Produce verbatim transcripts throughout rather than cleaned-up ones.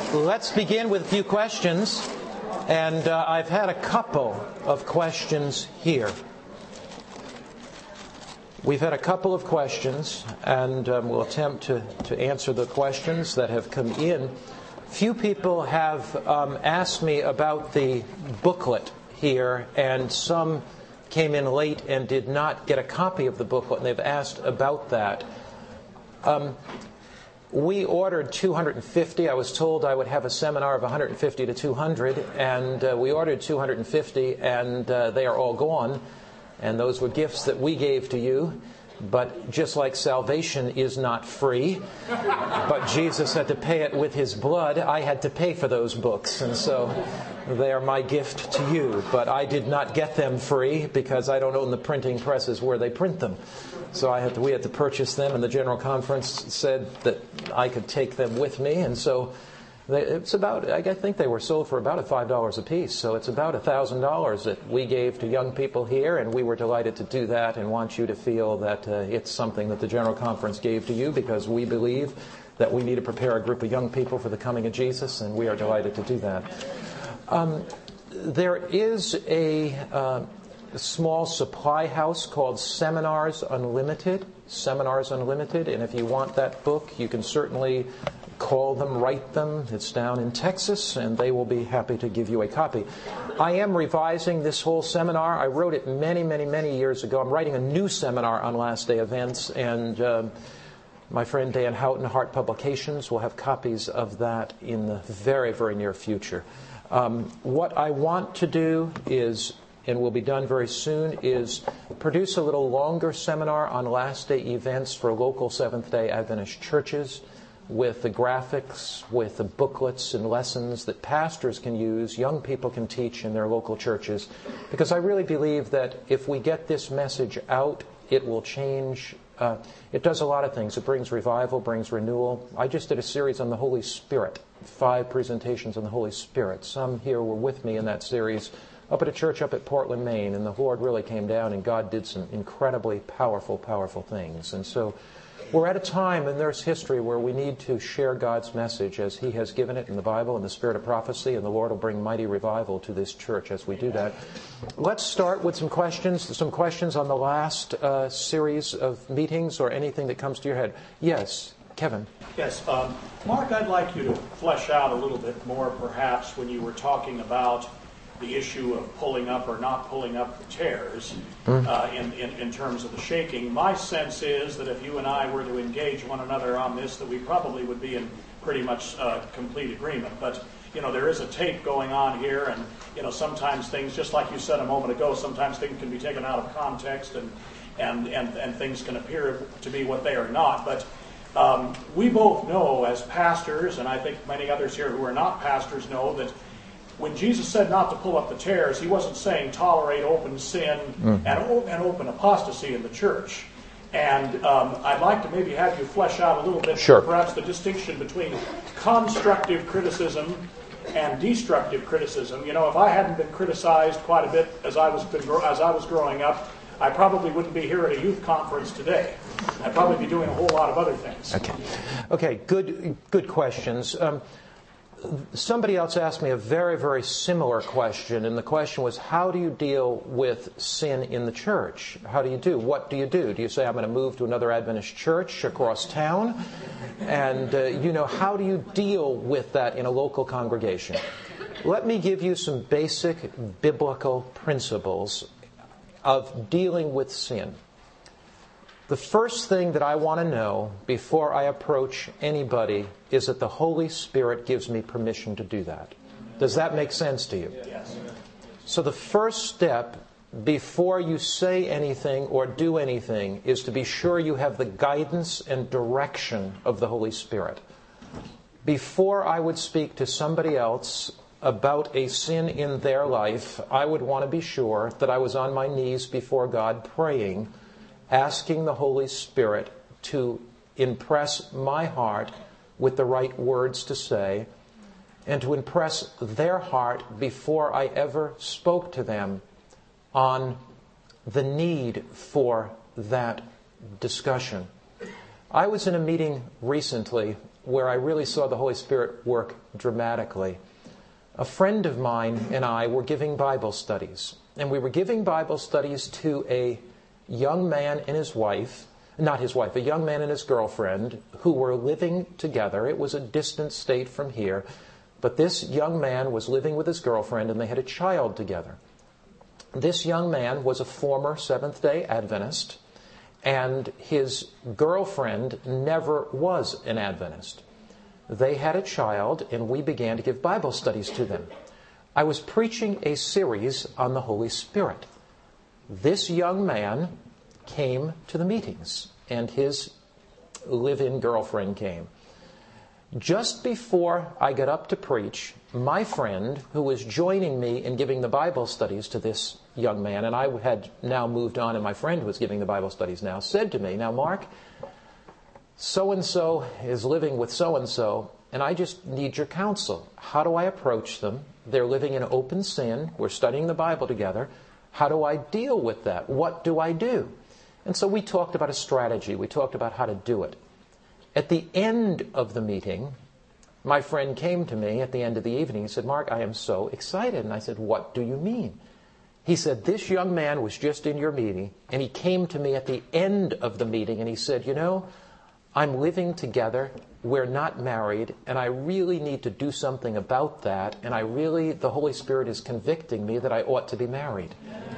let's begin with a few questions. And uh, I've had a couple of questions here. We've had a couple of questions, and um, we'll attempt to, to answer the questions that have come in. Few people have um, asked me about the booklet here, and some came in late and did not get a copy of the booklet, and they've asked about that. Um, we ordered two hundred fifty. I was told I would have a seminar of one hundred fifty to two hundred, and uh, we ordered two hundred fifty, and uh, they are all gone. And those were gifts that we gave to you. But just like salvation is not free, but Jesus had to pay it with His blood, I had to pay for those books. And so they are my gift to you. But I did not get them free because I don't own the printing presses where they print them. So I had to, we had to purchase them, and the General Conference said that I could take them with me. And so they, it's about, I think they were sold for about five dollars a piece. So it's about one thousand dollars that we gave to young people here, and we were delighted to do that and want you to feel that uh, it's something that the General Conference gave to you because we believe that we need to prepare a group of young people for the coming of Jesus, and we are delighted to do that. Um, there is a... Uh, A small supply house called Seminars Unlimited, Seminars Unlimited, and if you want that book, you can certainly call them, write them. It's down in Texas, and they will be happy to give you a copy. I am revising this whole seminar. I wrote it many, many, many years ago. I'm writing a new seminar on Last Day Events, and um, my friend Dan Houghton, Hart Publications, will have copies of that in the very, very near future. Um, what I want to do is, and will be done very soon, is produce a little longer seminar on last day events for local Seventh-day Adventist churches with the graphics, with the booklets and lessons that pastors can use, young people can teach in their local churches. Because I really believe that if we get this message out, it will change. Uh, it does a lot of things. It brings revival, brings renewal. I just did a series on the Holy Spirit, five presentations on the Holy Spirit. Some here were with me in that series up at a church up at Portland, Maine, and the Lord really came down and God did some incredibly powerful, powerful things. And so we're at a time in there's history where we need to share God's message as He has given it in the Bible in the spirit of prophecy, and the Lord will bring mighty revival to this church as we do that. Let's start with some questions, some questions on the last uh, series of meetings or anything that comes to your head. Yes, Kevin. Yes, um, Mark, I'd like you to flesh out a little bit more perhaps when you were talking about the issue of pulling up or not pulling up the chairs uh, in, in, in terms of the shaking. My sense is that if you and I were to engage one another on this, that we probably would be in pretty much uh, complete agreement. But, you know, there is a tape going on here, and, you know, sometimes things, just like you said a moment ago, sometimes things can be taken out of context, and, and, and, and things can appear to be what they are not. But um, we both know as pastors, and I think many others here who are not pastors know, that when Jesus said not to pull up the chairs, He wasn't saying tolerate open sin mm. and, and open apostasy in the church. And um, I'd like to maybe have you flesh out a little bit, sure. perhaps the distinction between constructive criticism and destructive criticism. You know, if I hadn't been criticized quite a bit as I was been, as I was growing up, I probably wouldn't be here at a youth conference today. I'd probably be doing a whole lot of other things. Okay, okay, good, good questions. Um, Somebody else asked me a very, very similar question, and the question was, how do you deal with sin in the church? How do you do? What do you do? Do you say, I'm going to move to another Adventist church across town? And, uh, you know, how do you deal with that in a local congregation? Let me give you some basic biblical principles of dealing with sin. The first thing that I want to know before I approach anybody is that the Holy Spirit gives me permission to do that. Does that make sense to you? Yes. So the first step before you say anything or do anything is to be sure you have the guidance and direction of the Holy Spirit. Before I would speak to somebody else about a sin in their life, I would want to be sure that I was on my knees before God praying, asking the Holy Spirit to impress my heart with the right words to say, and to impress their heart before I ever spoke to them on the need for that discussion. I was in a meeting recently where I really saw the Holy Spirit work dramatically. A friend of mine and I were giving Bible studies. And we were giving Bible studies to a young man and his wife, not his wife, a young man and his girlfriend who were living together. It was a distant state from here. But this young man was living with his girlfriend and they had a child together. This young man was a former Seventh-day Adventist, and his girlfriend never was an Adventist. They had a child, and we began to give Bible studies to them. I was preaching a series on the Holy Spirit. This young man came to the meetings, and his live-in girlfriend came. Just before I got up to preach, my friend, who was joining me in giving the Bible studies to this young man, and I had now moved on and my friend was giving the Bible studies now, said to me, "Now, Mark, so-and-so is living with so-and-so, and I just need your counsel. How do I approach them? They're living in open sin. We're studying the Bible together. How do I deal with that? What do I do?" And so we talked about a strategy. We talked about how to do it. At the end of the meeting, my friend came to me at the end of the evening. He said, "Mark, I am so excited." And I said, "What do you mean?" He said, "This young man was just in your meeting, and he came to me at the end of the meeting, and he said, you know, I'm living together, we're not married, and I really need to do something about that, and I really, the Holy Spirit is convicting me that I ought to be married."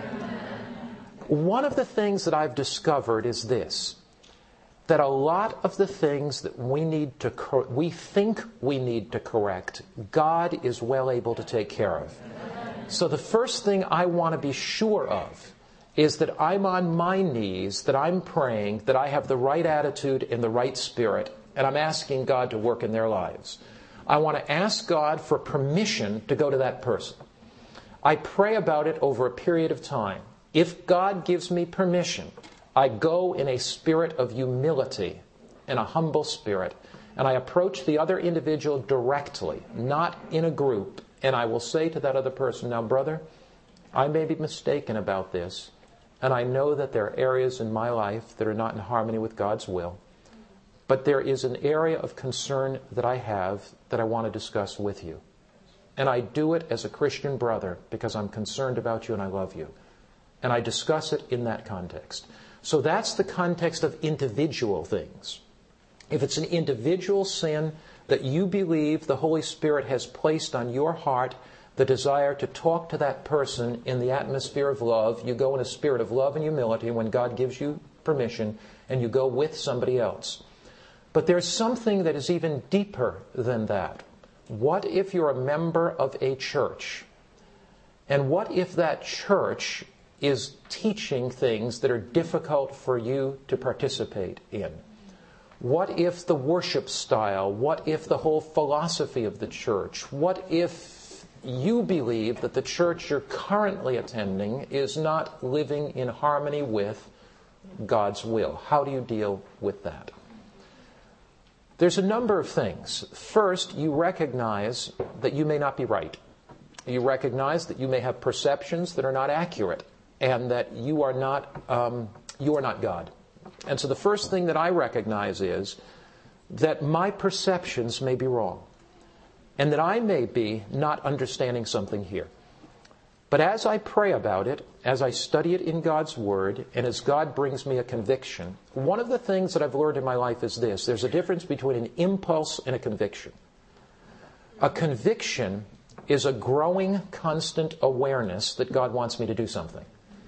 One of the things that I've discovered is this, that a lot of the things that we need to, cor- we think we need to correct, God is well able to take care of. So the first thing I want to be sure of is that I'm on my knees, that I'm praying, that I have the right attitude and the right spirit, and I'm asking God to work in their lives. I want to ask God for permission to go to that person. I pray about it over a period of time. If God gives me permission, I go in a spirit of humility, in a humble spirit, and I approach the other individual directly, not in a group, and I will say to that other person, "Now, brother, I may be mistaken about this, and I know that there are areas in my life that are not in harmony with God's will, but there is an area of concern that I have that I want to discuss with you. And I do it as a Christian brother because I'm concerned about you and I love you." And I discuss it in that context. So that's the context of individual things. If it's an individual sin that you believe the Holy Spirit has placed on your heart, the desire to talk to that person in the atmosphere of love, you go in a spirit of love and humility when God gives you permission, and you go with somebody else. But there's something that is even deeper than that. What if you're a member of a church? And what if that church is teaching things that are difficult for you to participate in? What if the worship style, what if the whole philosophy of the church, what if you believe that the church you're currently attending is not living in harmony with God's will? How do you deal with that? There's a number of things. First, you recognize that you may not be right. You recognize that you may have perceptions that are not accurate, and that you are not um, you are not God. And so the first thing that I recognize is that my perceptions may be wrong, and that I may be not understanding something here. But as I pray about it, as I study it in God's Word, and as God brings me a conviction, one of the things that I've learned in my life is this: there's a difference between an impulse and a conviction. A conviction is a growing, constant awareness that God wants me to do something.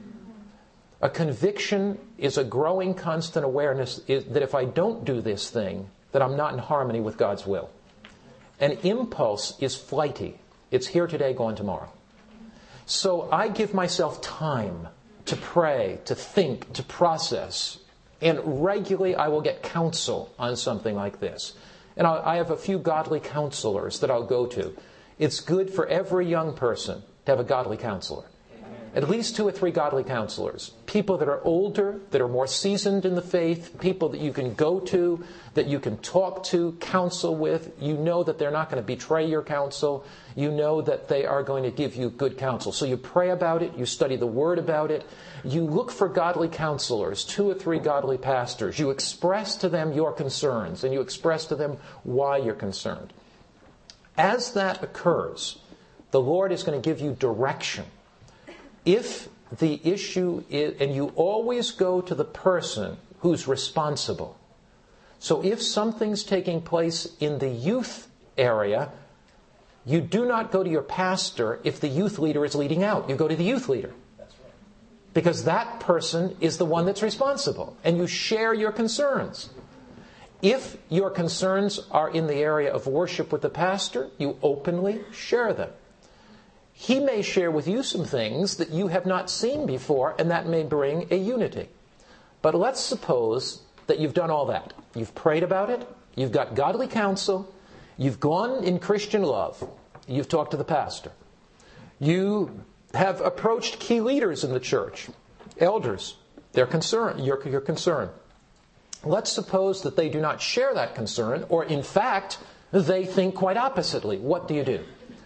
A conviction is a growing, constant awareness that if I don't do this thing, that I'm not in harmony with God's will. An impulse is flighty. It's here today, gone tomorrow. So I give myself time to pray, to think, to process. And regularly I will get counsel on something like this. And I have a few godly counselors that I'll go to. It's good for every young person to have a godly counselor. at least two or three godly counselors. People that are older, that are more seasoned in the faith, people that you can go to, that you can talk to, counsel with. You know that they're not going to betray your counsel. You know that they are going to give you good counsel. So you pray about it, you study the Word about it, you look for godly counselors, two or three godly pastors. You express to them your concerns, and you express to them why you're concerned. As that occurs, the Lord is going to give you direction. If the issue is, and you always go to the person who's responsible. So if something's taking place in the youth area, you do not go to your pastor if the youth leader is leading out. You go to the youth leader. That's right. Because that person is the one that's responsible. And you share your concerns. If your concerns are in the area of worship with the pastor, you openly share them. He may share with you some things that you have not seen before, and that may bring a unity. But let's suppose that you've done all that. You've prayed about it. You've got godly counsel. You've gone in Christian love. You've talked to the pastor. You have approached key leaders in the church, elders. They're concerned. You're, you're concerned. Let's suppose that they do not share that concern, or in fact, they think quite oppositely. What do you do?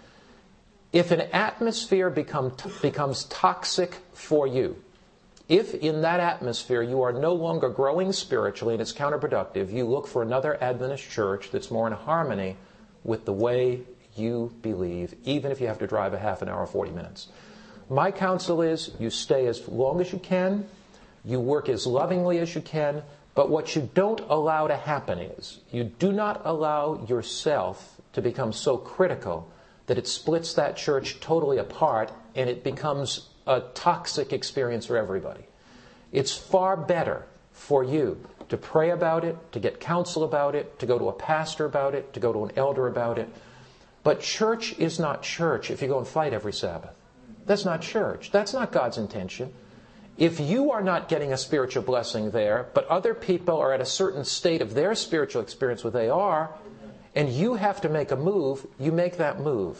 If an atmosphere become, becomes toxic for you, if in that atmosphere you are no longer growing spiritually and it's counterproductive, you look for another Adventist church that's more in harmony with the way you believe, even if you have to drive a half an hour or forty minutes. My counsel is you stay as long as you can, you work as lovingly as you can, but what you don't allow to happen is you do not allow yourself to become so critical that it splits that church totally apart and it becomes a toxic experience for everybody. It's far better for you to pray about it, to get counsel about it, to go to a pastor about it, to go to an elder about it. But church is not church if you go and fight every Sabbath. That's not church. That's not God's intention. If you are not getting a spiritual blessing there, but other people are at a certain state of their spiritual experience where they are, and you have to make a move, you make that move.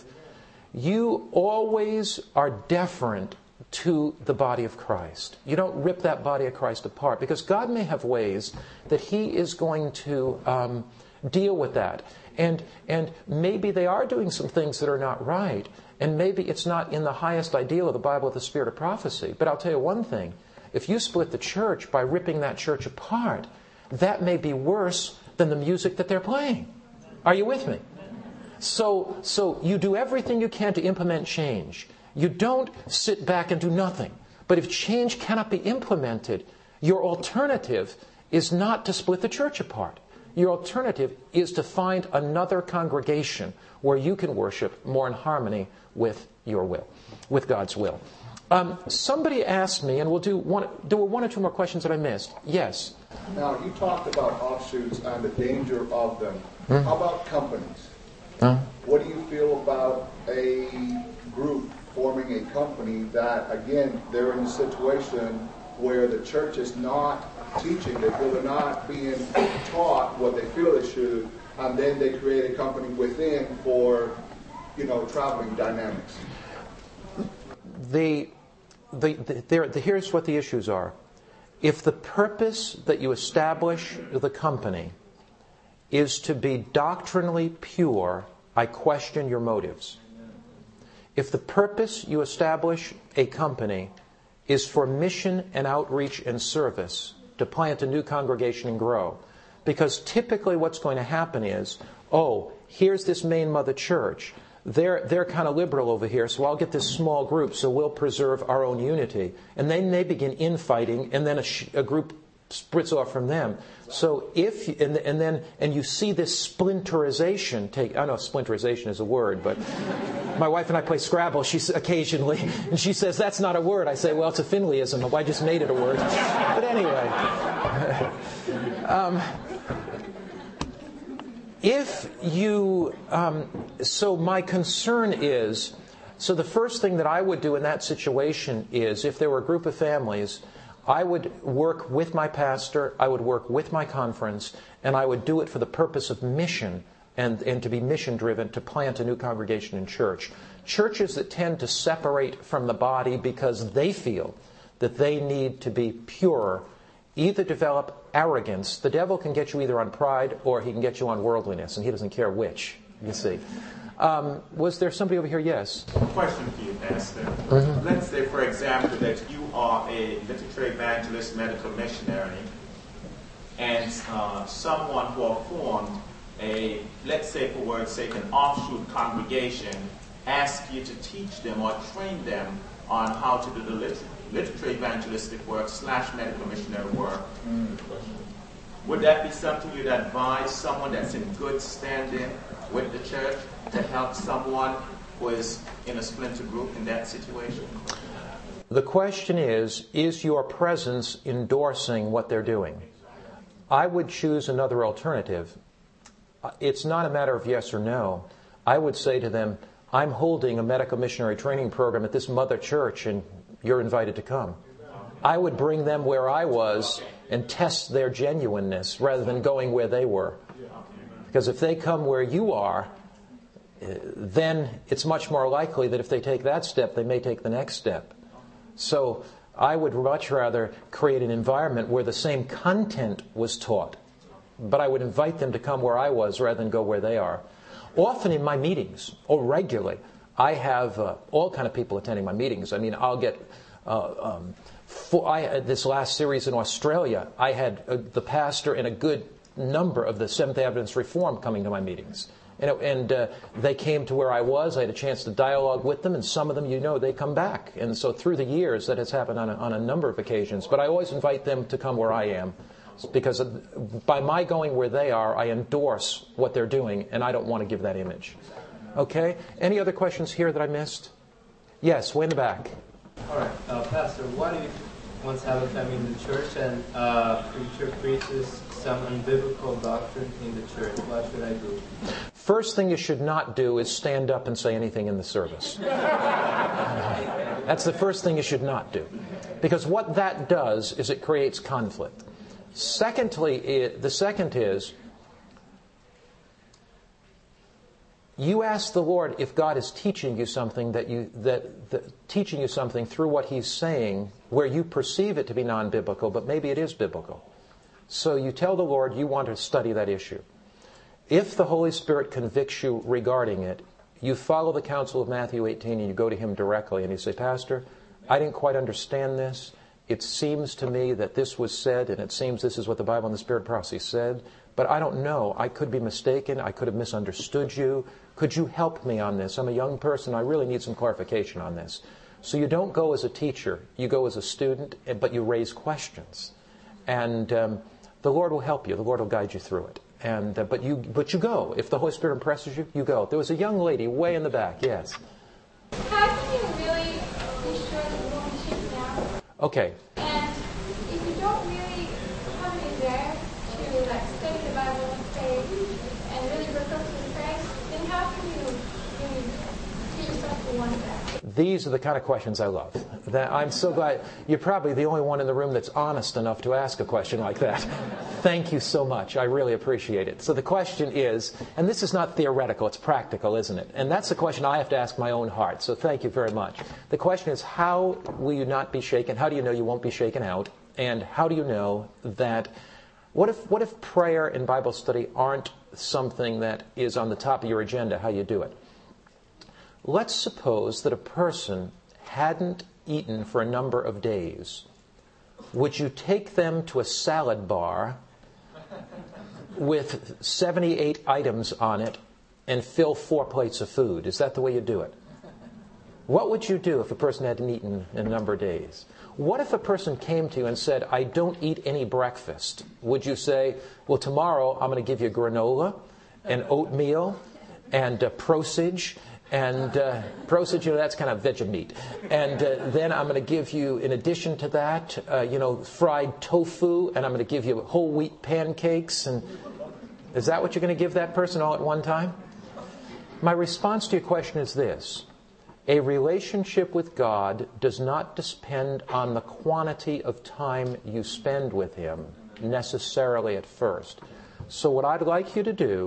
You always are deferent to the body of Christ. You don't rip that body of Christ apart, because God may have ways that He is going to um, deal with that. And, and maybe they are doing some things that are not right, and maybe it's not in the highest ideal of the Bible of the spirit of prophecy. But I'll tell you one thing. If you split the church by ripping that church apart, that may be worse than the music that they're playing. Are you with me? So, so you do everything you can to implement change. You don't sit back and do nothing. But if change cannot be implemented, your alternative is not to split the church apart. Your alternative is to find another congregation where you can worship more in harmony with your will, with God's will. Um, somebody asked me, and we'll do one, do one or two more questions that I missed. Yes? Now, you talked about offshoots and the danger of them. Hmm? How about companies? Huh? What do you feel about a group forming a company that, again, they're in a situation where the church is not teaching, they feel they're not being taught what they feel they should, and then they create a company within for, you know, traveling dynamics? The, the, the, there, the, here's what the issues are. If the purpose that you establish the company is to be doctrinally pure, I question your motives. If the purpose you establish a company is for mission and outreach and service, to plant a new congregation and grow, because typically what's going to happen is, oh, here's this main mother church. They're, they're kind of liberal over here, so I'll get this small group so we'll preserve our own unity. And then they begin infighting, and then a, sh- a group splits off from them. So if, and, and then, and you see this splinterization take, I know splinterization is a word, but my wife and I play Scrabble she, occasionally, and she says, that's not a word. I say, well, it's a Finleyism. I just made it a word. But anyway, um, if you, um, so my concern is, so the first thing that I would do in that situation is, if there were a group of families, I would work with my pastor, I would work with my conference, and I would do it for the purpose of mission and, and to be mission-driven, to plant a new congregation in church. Churches that tend to separate from the body because they feel that they need to be purer either develop arrogance. The devil can get you either on pride or he can get you on worldliness, and he doesn't care which, you see. Um, was there somebody over here? Yes. A question for you, Pastor. Mm-hmm. Let's say, for example, that you are a literature evangelist, medical missionary, and uh, someone who are formed a, let's say for word's sake, an offshoot congregation, ask you to teach them or train them on how to do the literature, literature evangelistic work slash medical missionary work. Mm. Would that be something you'd advise someone that's in good standing with the church to help someone who is in a splinter group in that situation? The question is, is your presence endorsing what they're doing? I would choose another alternative. It's not a matter of yes or no. I would say to them, I'm holding a medical missionary training program at this mother church and you're invited to come. I would bring them where I was and test their genuineness rather than going where they were. Because if they come where you are, then it's much more likely that if they take that step, they may take the next step. So I would much rather create an environment where the same content was taught, but I would invite them to come where I was rather than go where they are. Often in my meetings, or regularly, I have uh, all kind of people attending my meetings. I mean, I'll get uh, um, for, I, this last series in Australia, I had uh, the pastor and a good number of the Seventh-day Adventist Reform coming to my meetings. You know, and uh, they came to where I was. I had a chance to dialogue with them, and some of them, you know, they come back. And so through the years, that has happened on a, on a number of occasions. But I always invite them to come where I am, because by my going where they are, I endorse what they're doing, and I don't want to give that image. Okay? Any other questions here that I missed? Yes, way in the back. All right. Uh, Pastor, what if once have a family in the church and uh, preacher preaches some unbiblical doctrine in the church? What should I do? First thing you should not do is stand up and say anything in the service. That's the first thing you should not do. Because what that does is it creates conflict. Secondly, it, the second is, you ask the Lord if God is teaching you something that you that, that teaching you something through what He's saying where you perceive it to be non-biblical, but maybe it is biblical. So you tell the Lord you want to study that issue. If the Holy Spirit convicts you regarding it, you follow the counsel of Matthew eighteen and you go to Him directly and you say, Pastor, I didn't quite understand this. It seems to me that this was said, and it seems this is what the Bible and the Spirit prophecy said, but I don't know. I could be mistaken. I could have misunderstood you. Could you help me on this? I'm a young person. I really need some clarification on this. So you don't go as a teacher. You go as a student, but you raise questions. And um, the Lord will help you. The Lord will guide you through it. And uh, but you but you go. If the Holy Spirit impresses you, you go. There was a young lady way in the back. Yes. How can you really be sure that you won't be shaken out? Okay. And if you don't really come in there to like study the Bible and pray and really look up to Christ, then how can you really teach yourself to want that? These are the kind of questions I love. That I'm so glad you're probably the only one in the room that's honest enough to ask a question like that. Thank you so much. I really appreciate it. So the question is, and this is not theoretical, it's practical, isn't it? And that's the question I have to ask my own heart. So thank you very much. The question is, how will you not be shaken? How do you know you won't be shaken out? And how do you know that, what if, what if prayer and Bible study aren't something that is on the top of your agenda, how you do it? Let's suppose that a person hadn't eaten for a number of days. Would you take them to a salad bar with seventy-eight items on it and fill four plates of food? Is that the way you do it? What would you do if a person hadn't eaten in a number of days? What if a person came to you and said, I don't eat any breakfast? Would you say, well, tomorrow I'm going to give you granola and oatmeal and uh, prosage and uh, prosage, you know, that's kind of veggie meat. And uh, then I'm going to give you, in addition to that, uh, you know, fried tofu, and I'm going to give you whole wheat pancakes. And is that what you're going to give that person all at one time? My response to your question is this. A relationship with God does not depend on the quantity of time you spend with Him necessarily at first. So what I'd like you to do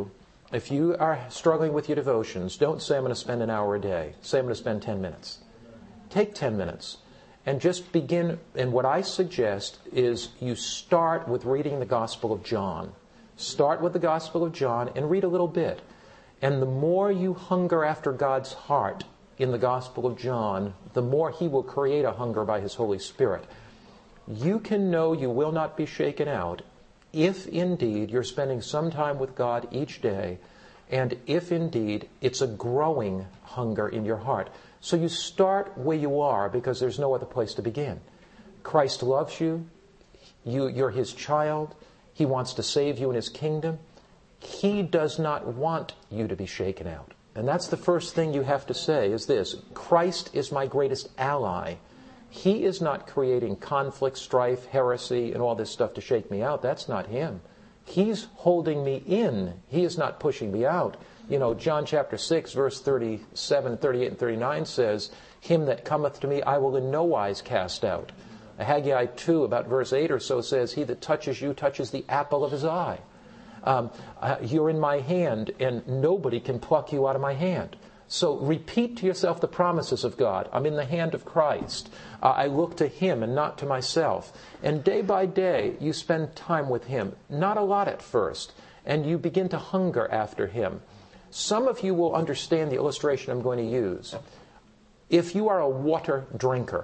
If you are struggling with your devotions, don't say I'm going to spend an hour a day. Say I'm going to spend ten minutes. Take ten minutes and just begin. And what I suggest is you start with reading the Gospel of John. Start with the Gospel of John and read a little bit. And the more you hunger after God's heart in the Gospel of John, the more He will create a hunger by His Holy Spirit. You can know you will not be shaken out if indeed you're spending some time with God each day, and if indeed it's a growing hunger in your heart. So you start where you are because there's no other place to begin. Christ loves you. you you're His child. He wants to save you in His kingdom. He does not want you to be shaken out. And that's the first thing you have to say is this: Christ is my greatest ally. He is not creating conflict, strife, heresy, and all this stuff to shake me out. That's not Him. He's holding me in. He is not pushing me out. You know, John chapter six, verse thirty-seven, thirty-eight, and thirty-nine says, Him that cometh to me I will in no wise cast out. Haggai two, about verse eight or so, says, He that touches you touches the apple of His eye. Um, uh, you're in my hand, and nobody can pluck you out of my hand. So repeat to yourself the promises of God. I'm in the hand of Christ. Uh, I look to Him and not to myself. And day by day, you spend time with Him. Not a lot at first. And you begin to hunger after Him. Some of you will understand the illustration I'm going to use. If you are a water drinker,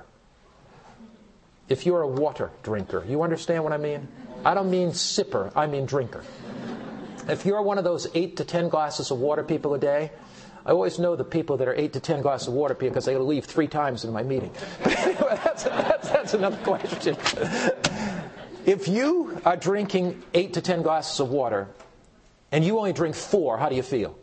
if you're a water drinker, you understand what I mean? I don't mean sipper, I mean drinker. If you're one of those eight to ten glasses of water people a day, I always know the people that are eight to ten glasses of water because they leave three times in my meeting. that's, that's, that's another question. If you are drinking eight to ten glasses of water and you only drink four, how do you feel?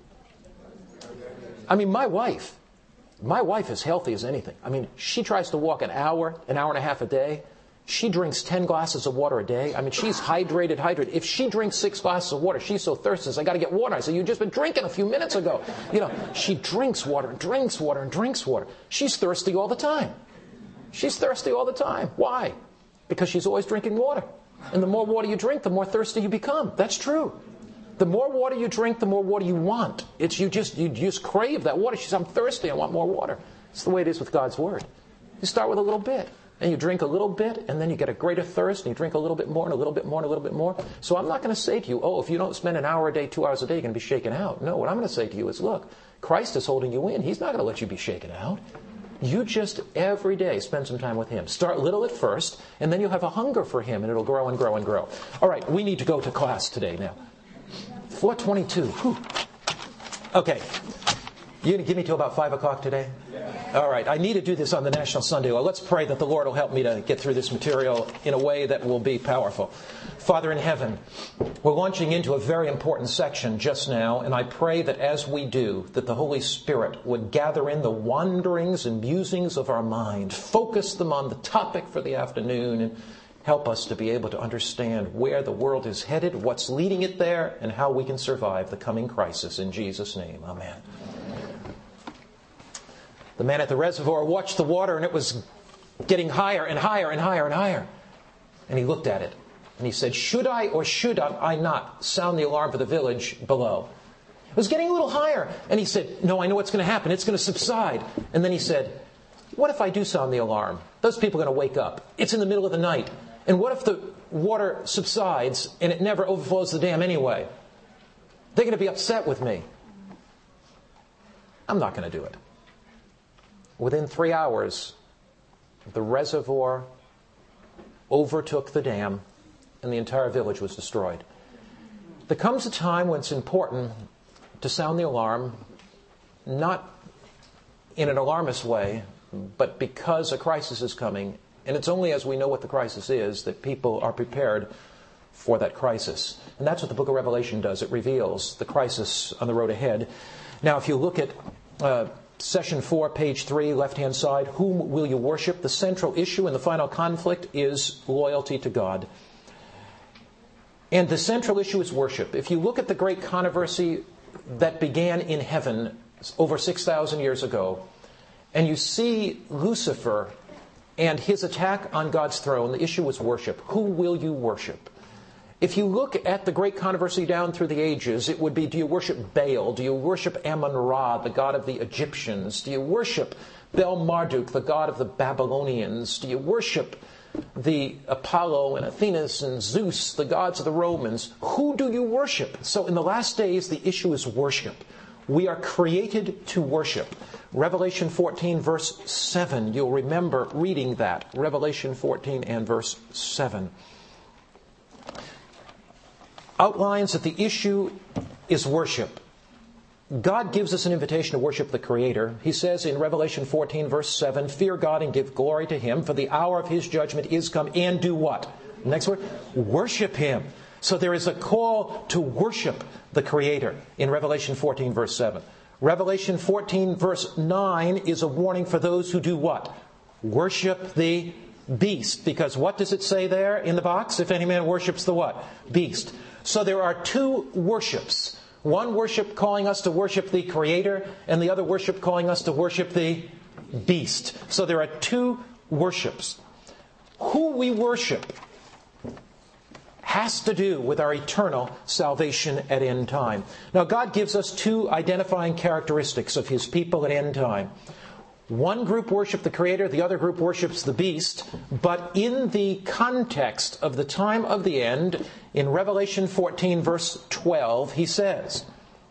I mean, my wife, my wife is healthy as anything. I mean, she tries to walk an hour, an hour and a half a day. She drinks ten glasses of water a day. I mean, she's hydrated, hydrated. If she drinks six glasses of water, she's so thirsty, says, I got to get water. I say, you've just been drinking a few minutes ago. You know, she drinks water and drinks water and drinks water. She's thirsty all the time. She's thirsty all the time. Why? Because she's always drinking water. And the more water you drink, the more thirsty you become. That's true. The more water you drink, the more water you want. It's you just you just crave that water. She says, I'm thirsty, I want more water. It's the way it is with God's Word. You start with a little bit. And you drink a little bit, and then you get a greater thirst, and you drink a little bit more, and a little bit more, and a little bit more. So I'm not going to say to you, oh, if you don't spend an hour a day, two hours a day, you're going to be shaken out. No, what I'm going to say to you is, look, Christ is holding you in. He's not going to let you be shaken out. You just, every day, spend some time with Him. Start little at first, and then you'll have a hunger for Him, and it'll grow and grow and grow. All right, we need to go to class today now. four twenty-two. Whew. Okay. You going to give me till about five o'clock today? All right, I need to do this on the National Sunday Law. Let's pray that the Lord will help me to get through this material in a way that will be powerful. Father in heaven, we're launching into a very important section just now, and I pray that as we do, that the Holy Spirit would gather in the wanderings and musings of our mind, focus them on the topic for the afternoon, and help us to be able to understand where the world is headed, what's leading it there, and how we can survive the coming crisis. In Jesus' name, amen. The man at the reservoir watched the water, and it was getting higher and higher and higher and higher. And he looked at it, and he said, should I or should I not sound the alarm for the village below? It was getting a little higher. And he said, no, I know what's going to happen. It's going to subside. And then he said, what if I do sound the alarm? Those people are going to wake up. It's in the middle of the night. And what if the water subsides and it never overflows the dam anyway? They're going to be upset with me. I'm not going to do it. Within three hours, the reservoir overtook the dam, and the entire village was destroyed. There comes a time when it's important to sound the alarm, not in an alarmist way, but because a crisis is coming, and it's only as we know what the crisis is that people are prepared for that crisis. And that's what the book of Revelation does. It reveals the crisis on the road ahead. Now, if you look at uh, Session four, page three, left-hand side, whom will you worship? The central issue in the final conflict is loyalty to God. And the central issue is worship. If you look at the great controversy that began in heaven over six thousand years ago, and you see Lucifer and his attack on God's throne, the issue was worship. Who will you worship? If you look at the great controversy down through the ages, it would be, do you worship Baal? Do you worship Amun-Ra, the god of the Egyptians? Do you worship Bel-Marduk, the god of the Babylonians? Do you worship the Apollo and Athenas and Zeus, the gods of the Romans? Who do you worship? So in the last days, the issue is worship. We are created to worship. Revelation fourteen, verse seven. You'll remember reading that. Revelation fourteen and verse seven. Outlines that the issue is worship. God gives us an invitation to worship the Creator. He says in Revelation fourteen, verse seven, fear God and give glory to Him, for the hour of His judgment is come, and do what? Next word, worship Him. So there is a call to worship the Creator in Revelation fourteen, verse seven. Revelation fourteen, verse nine is a warning for those who do what? Worship the beast. Because what does it say there in the box? If any man worships the what? Beast. So there are two worships. One worship calling us to worship the Creator, and the other worship calling us to worship the beast. So there are two worships. Who we worship has to do with our eternal salvation at end time. Now, God gives us two identifying characteristics of His people at end time. One group worships the Creator, the other group worships the beast. But in the context of the time of the end, in Revelation fourteen, verse twelve, He says,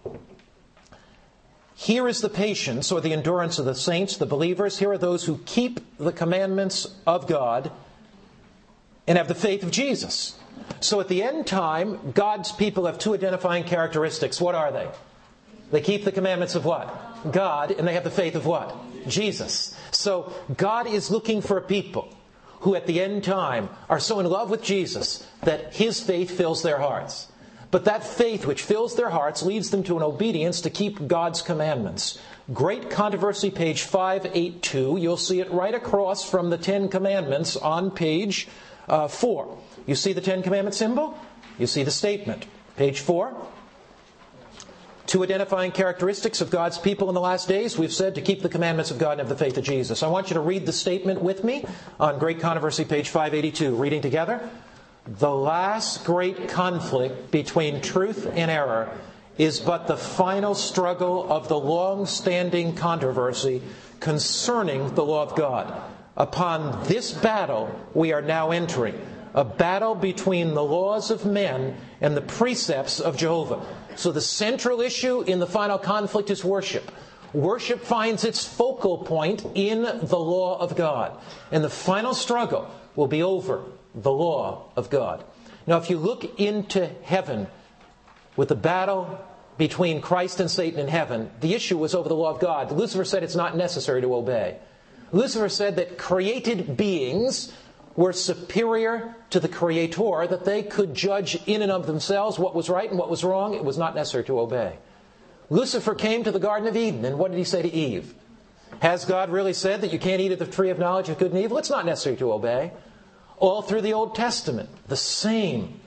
here is the patience or the endurance of the saints, the believers. Here are those who keep the commandments of God and have the faith of Jesus. So at the end time, God's people have two identifying characteristics. What are they? They keep the commandments of what? God, and they have the faith of what? Jesus. So God is looking for a people who at the end time are so in love with Jesus that His faith fills their hearts. But that faith which fills their hearts leads them to an obedience to keep God's commandments. Great Controversy, page five eighty-two. You'll see it right across from the Ten Commandments on page uh, four. You see the Ten Commandment symbol? You see the statement. Page four. Two identifying characteristics of God's people in the last days. We've said to keep the commandments of God and have the faith of Jesus. I want you to read the statement with me on Great Controversy, page five eighty-two. Reading together. The last great conflict between truth and error is but the final struggle of the long-standing controversy concerning the law of God. Upon this battle we are now entering. A battle between the laws of men and the precepts of Jehovah. So the central issue in the final conflict is worship. Worship finds its focal point in the law of God. And the final struggle will be over the law of God. Now, if you look into heaven with the battle between Christ and Satan in heaven, the issue was over the law of God. Lucifer said it's not necessary to obey. Lucifer said that created beings were superior to the Creator, that they could judge in and of themselves what was right and what was wrong. It was not necessary to obey. Lucifer came to the Garden of Eden, and what did he say to Eve? Has God really said that you can't eat of the tree of knowledge of good and evil? It's not necessary to obey. All through the Old Testament, the same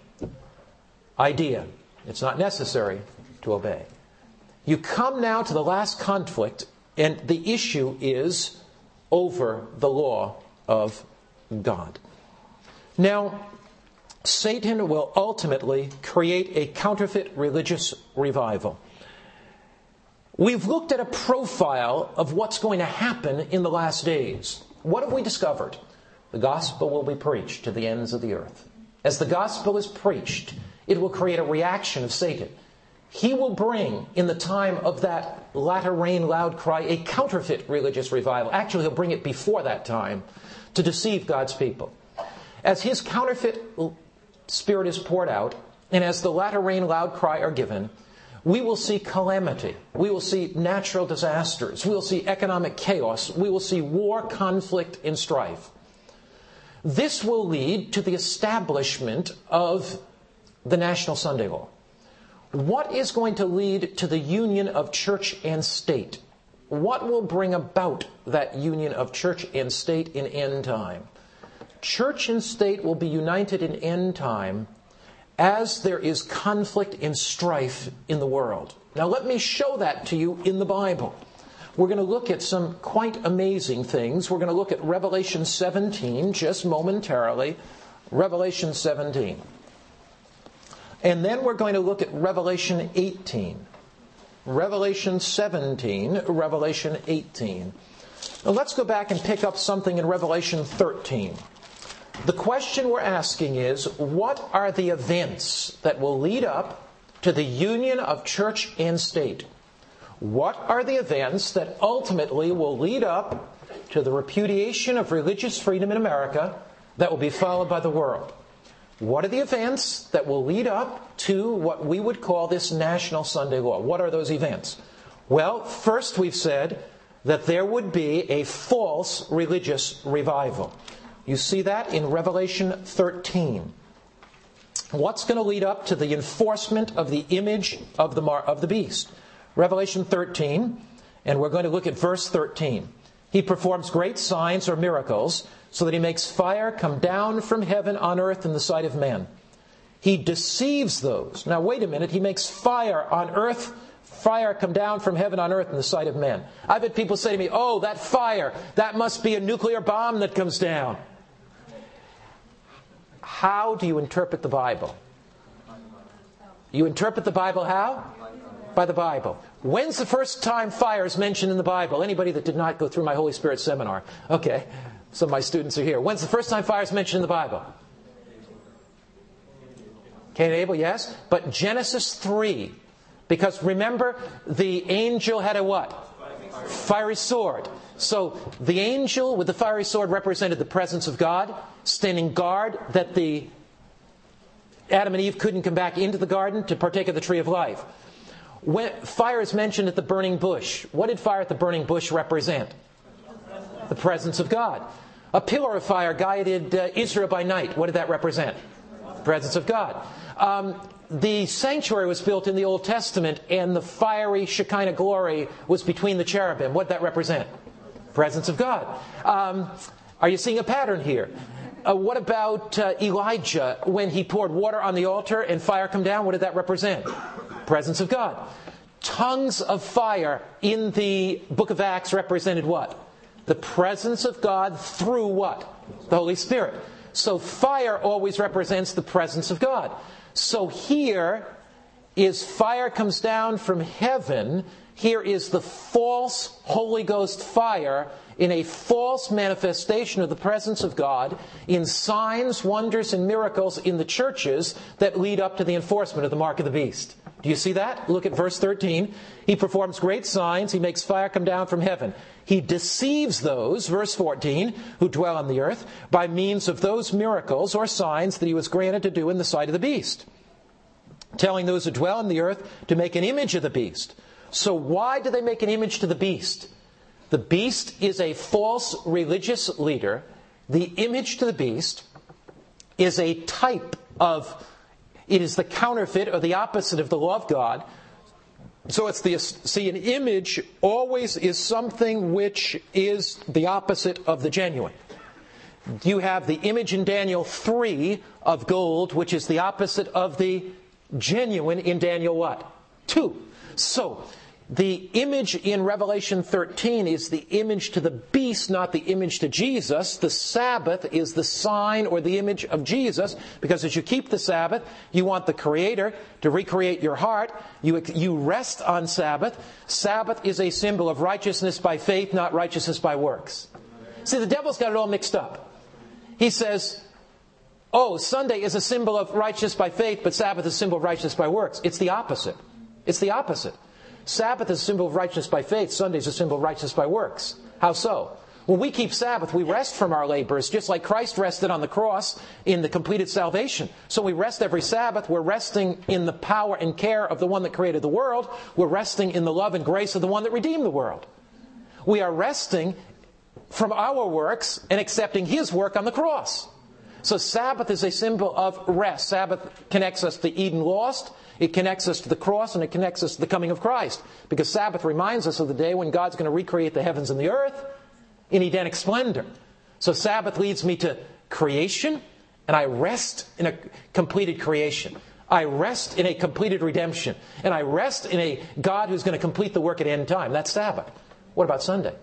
idea. It's not necessary to obey. You come now to the last conflict, and the issue is over the law of God. Now, Satan will ultimately create a counterfeit religious revival. We've looked at a profile of what's going to happen in the last days. What have we discovered? The gospel will be preached to the ends of the earth. As the gospel is preached, it will create a reaction of Satan. He will bring, in the time of that latter rain loud cry, a counterfeit religious revival. Actually, he'll bring it before that time to deceive God's people. As his counterfeit spirit is poured out, and as the latter rain loud cry are given, we will see calamity. We will see natural disasters. We will see economic chaos. We will see war, conflict, and strife. This will lead to the establishment of the National Sunday Law. What is going to lead to the union of church and state? What will bring about that union of church and state in end time? Church and state will be united in end time as there is conflict and strife in the world. Now let me show that to you in the Bible. We're going to look at some quite amazing things. We're going to look at Revelation seventeen just momentarily. Revelation seventeen. And then we're going to look at Revelation eighteen. Revelation seventeen, Revelation eighteen. Now let's go back and pick up something in Revelation thirteen. The question we're asking is, what are the events that will lead up to the union of church and state? What are the events that ultimately will lead up to the repudiation of religious freedom in America that will be followed by the world? What are the events that will lead up to what we would call this national Sunday law? What are those events? Well, first we've said that there would be a false religious revival. You see that in Revelation thirteen. What's going to lead up to the enforcement of the image of the mar- of the beast? Revelation thirteen, and we're going to look at verse thirteen. He performs great signs or miracles, so that he makes fire come down from heaven on earth in the sight of men. He deceives those. Now wait a minute, he makes fire on earth, fire come down from heaven on earth in the sight of men. I've had people say to me, oh, that fire, that must be a nuclear bomb that comes down. How do you interpret the Bible? You interpret the Bible how? By the Bible. When's the first time fire is mentioned in the Bible? Anybody that did not go through my Holy Spirit seminar. Okay, some of my students are here. When's the first time fire is mentioned in the Bible? Cain and Abel, yes. But Genesis three. Because remember, the angel had a what? Fiery sword. So the angel with the fiery sword represented the presence of God, standing guard that the Adam and Eve couldn't come back into the garden to partake of the tree of life. When fire is mentioned at the burning bush, what did fire at the burning bush represent? The presence of God. A pillar of fire guided uh, Israel by night. What did that represent? The presence of God. Um, the sanctuary was built in the Old Testament, and the fiery Shekinah glory was between the cherubim. What did that represent? Presence of God. Um, are you seeing a pattern here? Uh, what about uh, Elijah when he poured water on the altar and fire come down? What did that represent? Presence of God. Tongues of fire in the book of Acts represented what? The presence of God through what? The Holy Spirit. So fire always represents the presence of God. So here is fire comes down from heaven. Here is the false Holy Ghost fire in a false manifestation of the presence of God in signs, wonders, and miracles in the churches that lead up to the enforcement of the mark of the beast. Do you see that? Look at verse thirteen. He performs great signs. He makes fire come down from heaven. He deceives those, verse fourteen, who dwell on the earth by means of those miracles or signs that he was granted to do in the sight of the beast, telling those who dwell on the earth to make an image of the beast. So why do they make an image to the beast? The beast is a false religious leader. The image to the beast is a type of, it is the counterfeit or the opposite of the law of God. So it's the, see, an image always is something which is the opposite of the genuine. You have the image in Daniel three of gold, which is the opposite of the genuine in Daniel what? two. So, the image in Revelation thirteen is the image to the beast, not the image to Jesus. The Sabbath is the sign or the image of Jesus, because as you keep the Sabbath, you want the Creator to recreate your heart. You, you rest on Sabbath. Sabbath is a symbol of righteousness by faith, not righteousness by works. See, the devil's got it all mixed up. He says, oh, Sunday is a symbol of righteousness by faith, but Sabbath is a symbol of righteousness by works. It's the opposite. It's the opposite. Sabbath is a symbol of righteousness by faith. Sunday is a symbol of righteousness by works. How so? When we keep Sabbath, we rest from our labors, just like Christ rested on the cross in the completed salvation. So we rest every Sabbath. We're resting in the power and care of the one that created the world. We're resting in the love and grace of the one that redeemed the world. We are resting from our works and accepting His work on the cross. So Sabbath is a symbol of rest. Sabbath connects us to Eden lost. It connects us to the cross, and it connects us to the coming of Christ. Because Sabbath reminds us of the day when God's going to recreate the heavens and the earth in Edenic splendor. So Sabbath leads me to creation, and I rest in a completed creation. I rest in a completed redemption. And I rest in a God who's going to complete the work at end time. That's Sabbath. What about Sunday?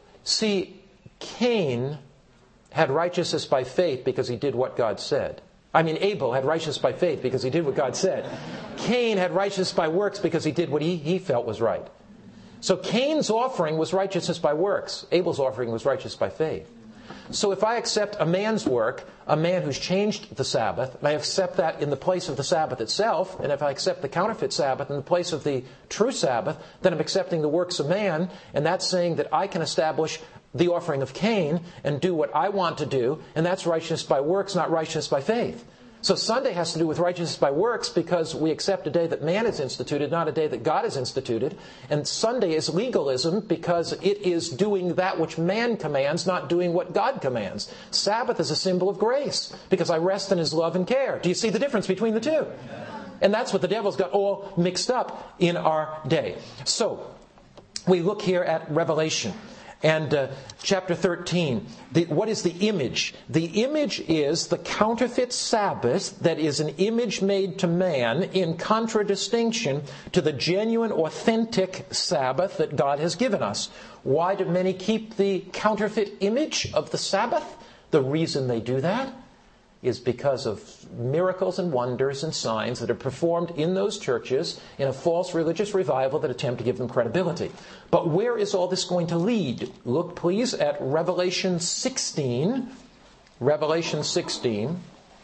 See, Cain had righteousness by faith because he did what God said. I mean, Abel had righteousness by faith because he did what God said. Cain had righteousness by works because he did what he, he felt was right. So Cain's offering was righteousness by works. Abel's offering was righteousness by faith. So if I accept a man's work, a man who's changed the Sabbath, and I accept that in the place of the Sabbath itself, and if I accept the counterfeit Sabbath in the place of the true Sabbath, then I'm accepting the works of man, and that's saying that I can establish the offering of Cain and do what I want to do, and that's righteousness by works, not righteousness by faith. So Sunday has to do with righteousness by works because we accept a day that man has instituted, not a day that God has instituted. And Sunday is legalism because it is doing that which man commands, not doing what God commands. Sabbath is a symbol of grace because I rest in His love and care. Do you see the difference between the two? And that's what the devil's got all mixed up in our day. So, we look here at Revelation. And uh, chapter thirteen, the, what is the image? The image is the counterfeit Sabbath that is an image made to man in contradistinction to the genuine, authentic Sabbath that God has given us. Why do many keep the counterfeit image of the Sabbath? The reason they do that is because of miracles and wonders and signs that are performed in those churches in a false religious revival that attempt to give them credibility. But where is all this going to lead? Look, please, at Revelation sixteen. Revelation sixteen.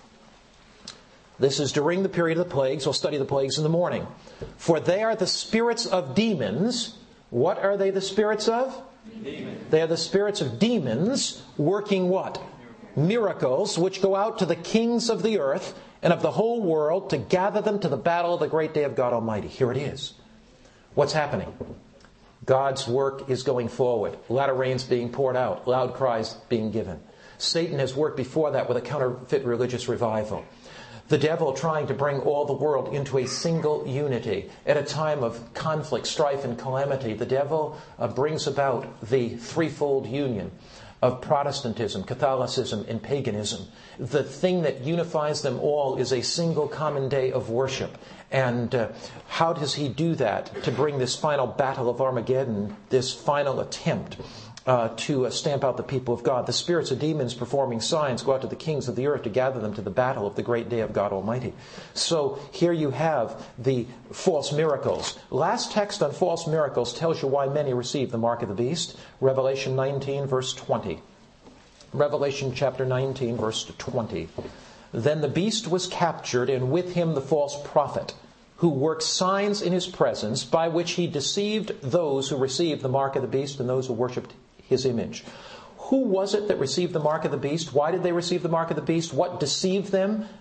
This is during the period of the plagues. We'll study the plagues in the morning. For they are the spirits of demons. What are they the spirits of? Demons. They are the spirits of demons working what? Miracles, which go out to the kings of the earth and of the whole world to gather them to the battle of the great day of God Almighty. Here it is. What's happening? God's work is going forward. Latter rains being poured out. Loud cries being given. Satan has worked before that with a counterfeit religious revival. The devil trying to bring all the world into a single unity. At a time of conflict, strife, and calamity, the devil uh, brings about the threefold union of Protestantism, Catholicism, and paganism. The thing that unifies them all is a single common day of worship. And uh, how does he do that to bring this final battle of Armageddon, this final attempt uh, to uh, stamp out the people of God? The spirits of demons performing signs go out to the kings of the earth to gather them to the battle of the great day of God Almighty. So here you have the false miracles. Last text on false miracles tells you why many receive the mark of the beast. Revelation nineteen, verse twenty. Revelation chapter nineteen, verse twenty. Then the beast was captured, and with him the false prophet, who worked signs in his presence, by which he deceived those who received the mark of the beast and those who worshipped his image. Who was it that received the mark of the beast? Why did they receive the mark of the beast? What deceived them?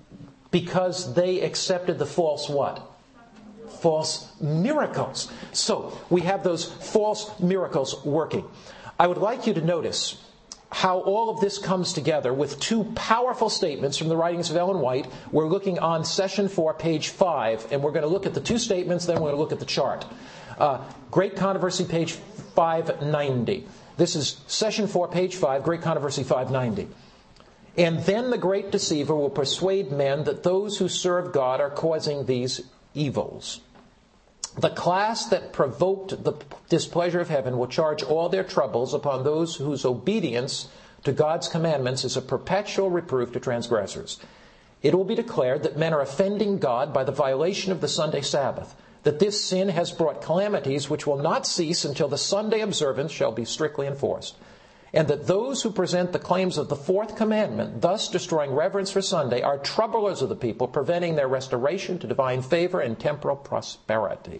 Because they accepted the false what? False miracles. So, we have those false miracles working. I would like you to notice how all of this comes together with two powerful statements from the writings of Ellen White. We're looking on session four, page five, and we're going to look at the two statements, then we're going to look at the chart. Uh, Great Controversy, page five ninety. This is session four, page five, Great Controversy five ninety. And then the great deceiver will persuade men that those who serve God are causing these evils. The class that provoked the displeasure of heaven will charge all their troubles upon those whose obedience to God's commandments is a perpetual reproof to transgressors. It will be declared that men are offending God by the violation of the Sunday Sabbath, that this sin has brought calamities which will not cease until the Sunday observance shall be strictly enforced, and that those who present the claims of the fourth commandment, thus destroying reverence for Sunday, are troublers of the people, preventing their restoration to divine favor and temporal prosperity.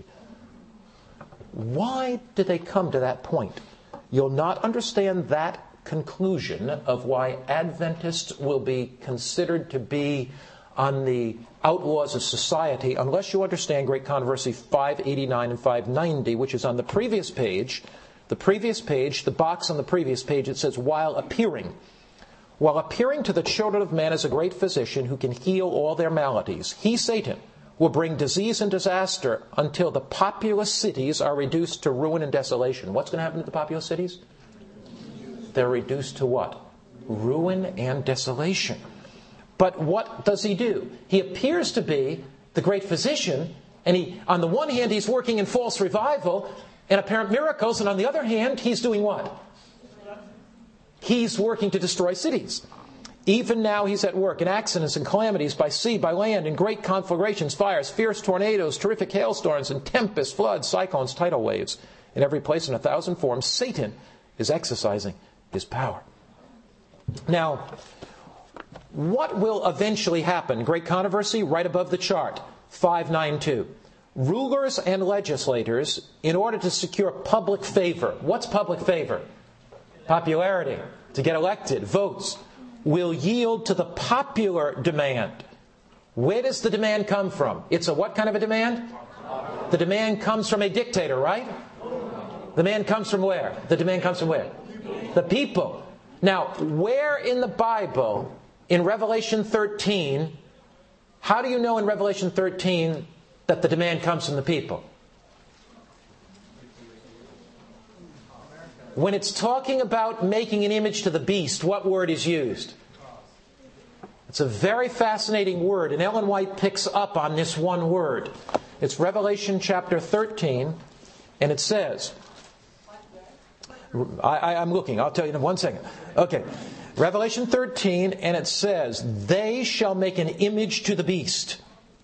Why did they come to that point? You'll not understand that conclusion of why Adventists will be considered to be on the outlaws of society unless you understand Great Controversy five eighty-nine and five ninety, which is on the previous page. The previous page, the box on the previous page, it says, while appearing. While appearing to the children of men as a great physician who can heal all their maladies, he, Satan, will bring disease and disaster until the populous cities are reduced to ruin and desolation. What's going to happen to the populous cities? They're reduced to what? Ruin and desolation. But what does he do? He appears to be the great physician, and he, on the one hand, he's working in false revival and apparent miracles, and on the other hand, he's doing what? He's working to destroy cities. Even now he's at work in accidents and calamities by sea, by land, in great conflagrations, fires, fierce tornadoes, terrific hailstorms, and tempests, floods, cyclones, tidal waves. In every place in a thousand forms, Satan is exercising his power. Now, what will eventually happen? Great controversy right above the chart, five ninety-two. Rulers and legislators, in order to secure public favor. What's public favor? Popularity. To get elected, votes. Will yield to the popular demand. Where does the demand come from? It's a what kind of a demand? The demand comes from a dictator, right? The demand comes from where? The demand comes from where? The people. Now, where in the Bible, in Revelation thirteen, how do you know in Revelation thirteen that the demand comes from the people? When it's talking about making an image to the beast, what word is used? It's a very fascinating word, and Ellen White picks up on this one word. It's Revelation chapter thirteen, and it says, I, I, I'm looking, I'll tell you in one second. Okay, Revelation thirteen, and it says, they shall make an image to the beast.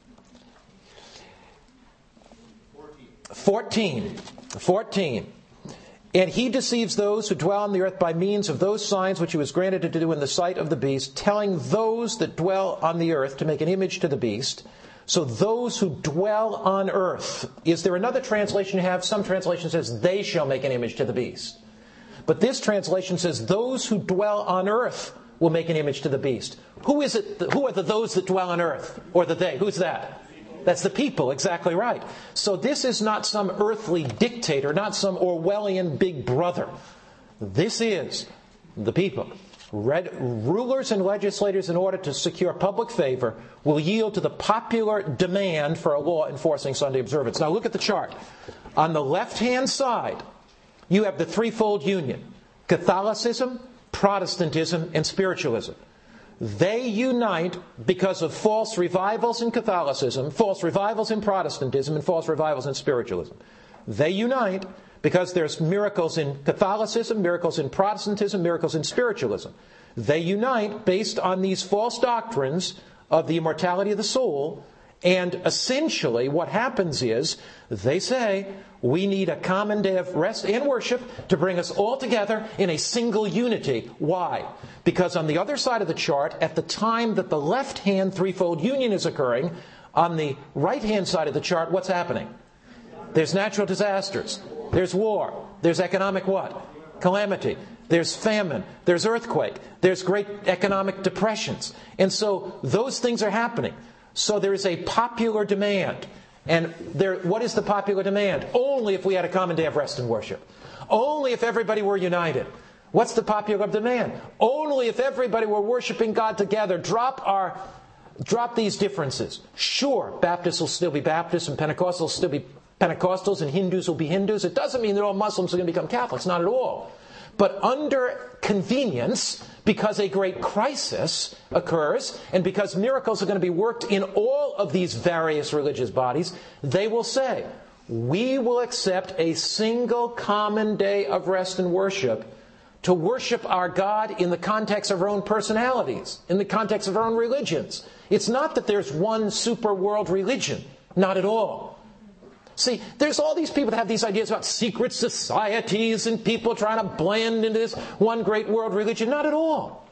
fourteen. fourteen. And he deceives those who dwell on the earth by means of those signs which he was granted to do in the sight of the beast, telling those that dwell on the earth to make an image to the beast. So those who dwell on earth. Is there another translation you have? Some translation says, they shall make an image to the beast. But this translation says, those who dwell on earth will make an image to the beast. Who is it? Who are the those that dwell on earth? Or the they? Who's that? That's the people, exactly right. So this is not some earthly dictator, not some Orwellian big brother. This is the people. Red, rulers and legislators, in order to secure public favor, will yield to the popular demand for a law enforcing Sunday observance. Now look at the chart. On the left-hand side, you have the threefold union: Catholicism, Protestantism, and spiritualism. They unite because of false revivals in Catholicism, false revivals in Protestantism, and false revivals in spiritualism. They unite because there's miracles in Catholicism, miracles in Protestantism, miracles in spiritualism. They unite based on these false doctrines of the immortality of the soul, and essentially what happens is they say, we need a common day of rest and worship to bring us all together in a single unity. Why? Because on the other side of the chart, at the time that the left-hand threefold union is occurring, on the right-hand side of the chart, what's happening? There's natural disasters. There's war. There's economic what? Calamity. There's famine. There's earthquake. There's great economic depressions. And so those things are happening. So there is a popular demand. And there, what is the popular demand? Only if we had a common day of rest and worship. Only if everybody were united. What's the popular demand? Only if everybody were worshiping God together. Drop our, drop these differences. Sure, Baptists will still be Baptists, and Pentecostals will still be Pentecostals, and Hindus will be Hindus. It doesn't mean that all Muslims are going to become Catholics. Not at all. But under convenience, because a great crisis occurs, and because miracles are going to be worked in all of these various religious bodies, they will say, we will accept a single common day of rest and worship to worship our God in the context of our own personalities, in the context of our own religions. It's not that there's one super world religion. Not at all. See, there's all these people that have these ideas about secret societies and people trying to blend into this one great world religion. Not at all.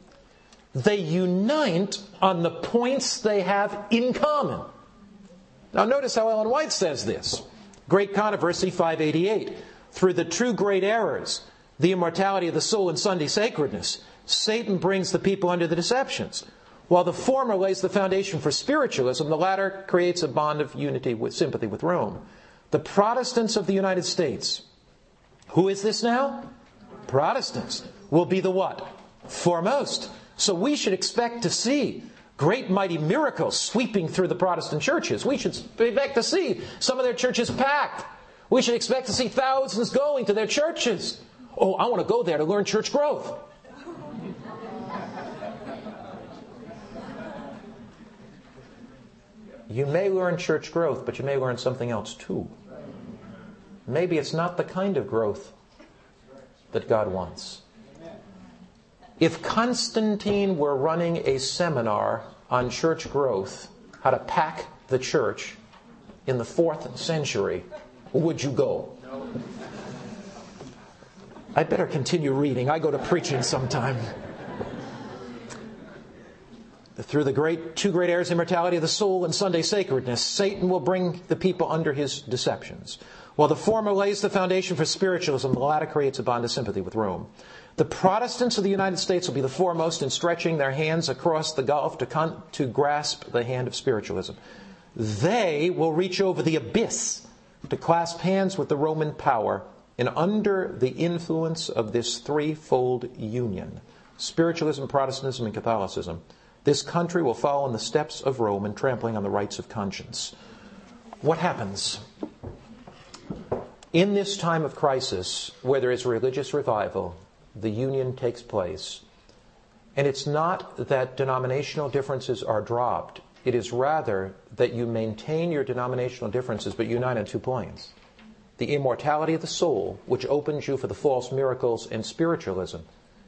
They unite on the points they have in common. Now notice how Ellen White says this. Great Controversy five eighty-eight. Through the true great errors, the immortality of the soul and Sunday sacredness, Satan brings the people under the deceptions. While the former lays the foundation for spiritualism, the latter creates a bond of unity with sympathy with Rome. The Protestants of the United States, who is this now? Protestants, will be the what? Foremost. So we should expect to see great mighty miracles sweeping through the Protestant churches. We should expect to see some of their churches packed. We should expect to see thousands going to their churches. Oh, I want to go there to learn church growth. You may learn church growth, but you may learn something else too. Maybe it's not the kind of growth that God wants. If Constantine were running a seminar on church growth, how to pack the church in the fourth century, would you go? No. I'd better continue reading. I go to preaching sometime. Through the great two great errors, immortality of the soul and Sunday sacredness, Satan will bring the people under his deceptions. While the former lays the foundation for spiritualism, the latter creates a bond of sympathy with Rome. The Protestants of the United States will be the foremost in stretching their hands across the gulf to, con- to grasp the hand of spiritualism. They will reach over the abyss to clasp hands with the Roman power, and under the influence of this threefold union, spiritualism, Protestantism, and Catholicism, this country will follow in the steps of Rome in trampling on the rights of conscience. What happens? In this time of crisis, where there is religious revival, the union takes place. And it's not that denominational differences are dropped. It is rather that you maintain your denominational differences, but unite on two points. The immortality of the soul, which opens you for the false miracles and spiritualism,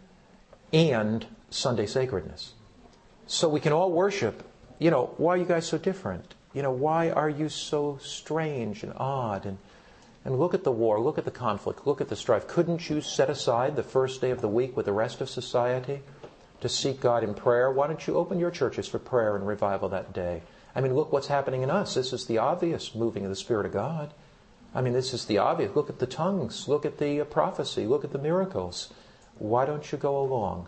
and Sunday sacredness. So we can all worship. You know, why are you guys so different? You know, why are you so strange and odd? And and look at the war, look at the conflict, look at the strife. Couldn't you set aside the first day of the week with the rest of society to seek God in prayer? Why don't you open your churches for prayer and revival that day? I mean, look what's happening in us. This is the obvious moving of the Spirit of God. I mean, this is the obvious. Look at the tongues. Look at the prophecy. Look at the miracles. Why don't you go along?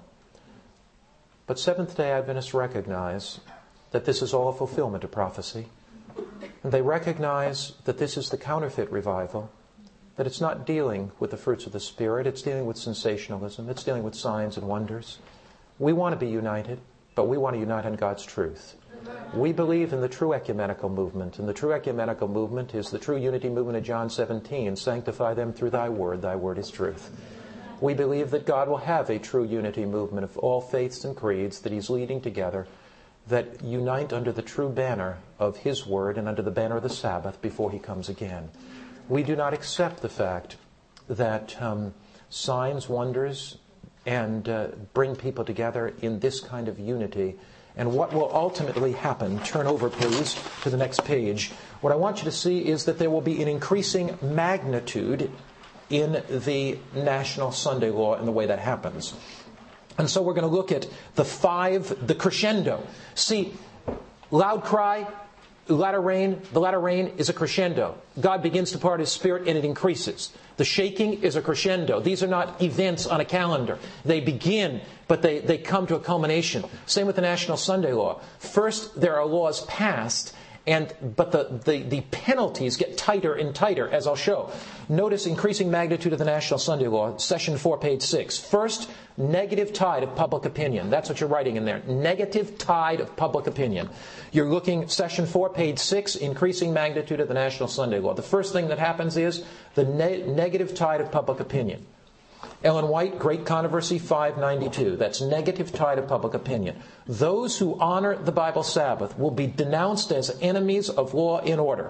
But Seventh-day Adventists recognize that this is all a fulfillment of prophecy. And they recognize that this is the counterfeit revival, that it's not dealing with the fruits of the Spirit, it's dealing with sensationalism, it's dealing with signs and wonders. We want to be united, but we want to unite on God's truth. We believe in the true ecumenical movement, and the true ecumenical movement is the true unity movement of John seventeen, sanctify them through thy word, thy word is truth. We believe that God will have a true unity movement of all faiths and creeds that He's leading together, that unite under the true banner of His Word and under the banner of the Sabbath before He comes again. We do not accept the fact that um, signs, wonders, and uh, bring people together in this kind of unity. And what will ultimately happen, turn over please to the next page, what I want you to see is that there will be an increasing magnitude in the national Sunday law and the way that happens. And so we're going to look at the five, the crescendo. See, loud cry, latter rain, the latter rain is a crescendo. God begins to pour out His Spirit and it increases. The shaking is a crescendo. These are not events on a calendar. They begin, but they, they come to a culmination. Same with the National Sunday Law. First, there are laws passed, and but the, the, the penalties get tighter and tighter, as I'll show. Notice increasing magnitude of the National Sunday Law, Session four, page six. First, negative tide of public opinion. That's what you're writing in there. Negative tide of public opinion. You're looking, Session four, page six, increasing magnitude of the National Sunday Law. The first thing that happens is the ne- negative tide of public opinion. Ellen White, Great Controversy five ninety-two. That's negative tide of public opinion. Those who honor the Bible Sabbath will be denounced as enemies of law and order,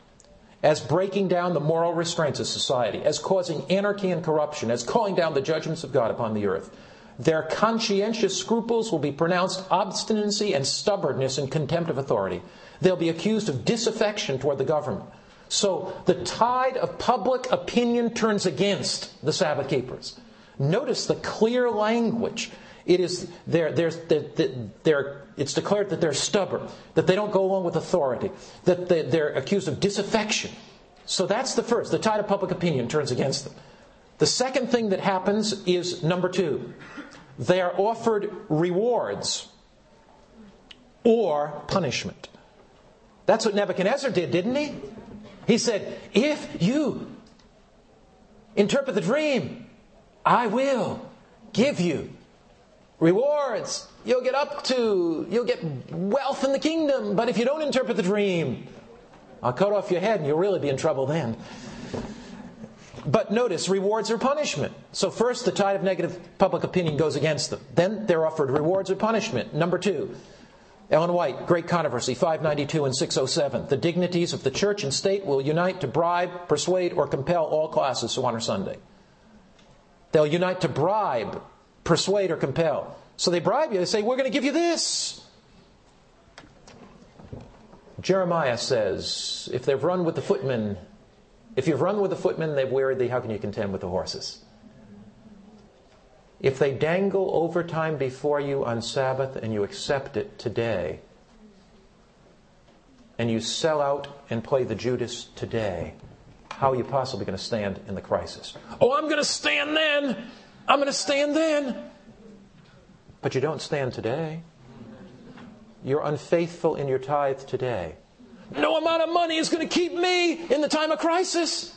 as breaking down the moral restraints of society, as causing anarchy and corruption, as calling down the judgments of God upon the earth. Their conscientious scruples will be pronounced obstinacy and stubbornness and contempt of authority. They'll be accused of disaffection toward the government. So the tide of public opinion turns against the Sabbath keepers. Notice the clear language. It is they're, they're, they're, they're, it's declared that they're stubborn, that they don't go along with authority, that they, they're accused of disaffection. So that's the first. The tide of public opinion turns against them. The second thing that happens is number two. They are offered rewards or punishment. That's what Nebuchadnezzar did, didn't he? He said, if you interpret the dream, I will give you rewards. You'll get up to, you'll get wealth in the kingdom. But if you don't interpret the dream, I'll cut off your head and you'll really be in trouble then. But notice, rewards or punishment. So first, the tide of negative public opinion goes against them. Then they're offered rewards or punishment. Number two, Ellen White, Great Controversy, five ninety-two and six oh seven. The dignities of the church and state will unite to bribe, persuade, or compel all classes to honor Sunday. They'll unite to bribe persuade or compel. So they bribe you. They say, we're going to give you this. Jeremiah says, if they've run with the footmen, if you've run with the footmen, they've wearied thee, how can you contend with the horses? If they dangle overtime before you on Sabbath and you accept it today, and you sell out and play the Judas today, how are you possibly going to stand in the crisis? Oh, I'm going to stand then. I'm going to stand then. But you don't stand today. You're unfaithful in your tithe today. No amount of money is going to keep me in the time of crisis.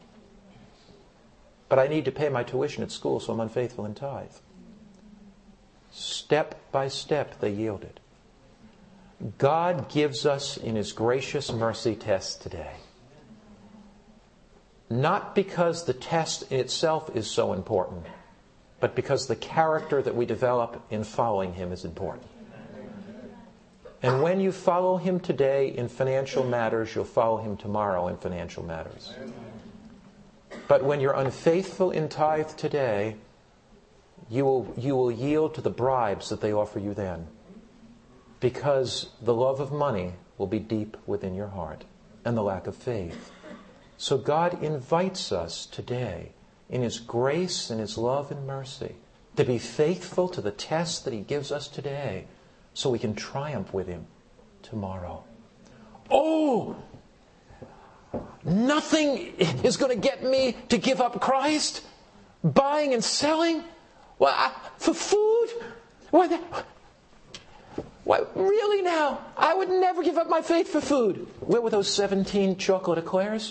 But I need to pay my tuition at school, so I'm unfaithful in tithe. Step by step, they yielded. God gives us in His gracious mercy tests today. Not because the test in itself is so important, but because the character that we develop in following Him is important. And when you follow Him today in financial matters, you'll follow Him tomorrow in financial matters. But when you're unfaithful in tithe today, you will, you will yield to the bribes that they offer you then. Because the love of money will be deep within your heart, and the lack of faith. So God invites us today, in His grace and His love and mercy, to be faithful to the test that He gives us today, so we can triumph with Him tomorrow. Oh! Nothing is going to get me to give up Christ? Buying and selling? Well, I, for food? Why, that, why, really now? I would never give up my faith for food. Where were those seventeen chocolate eclairs?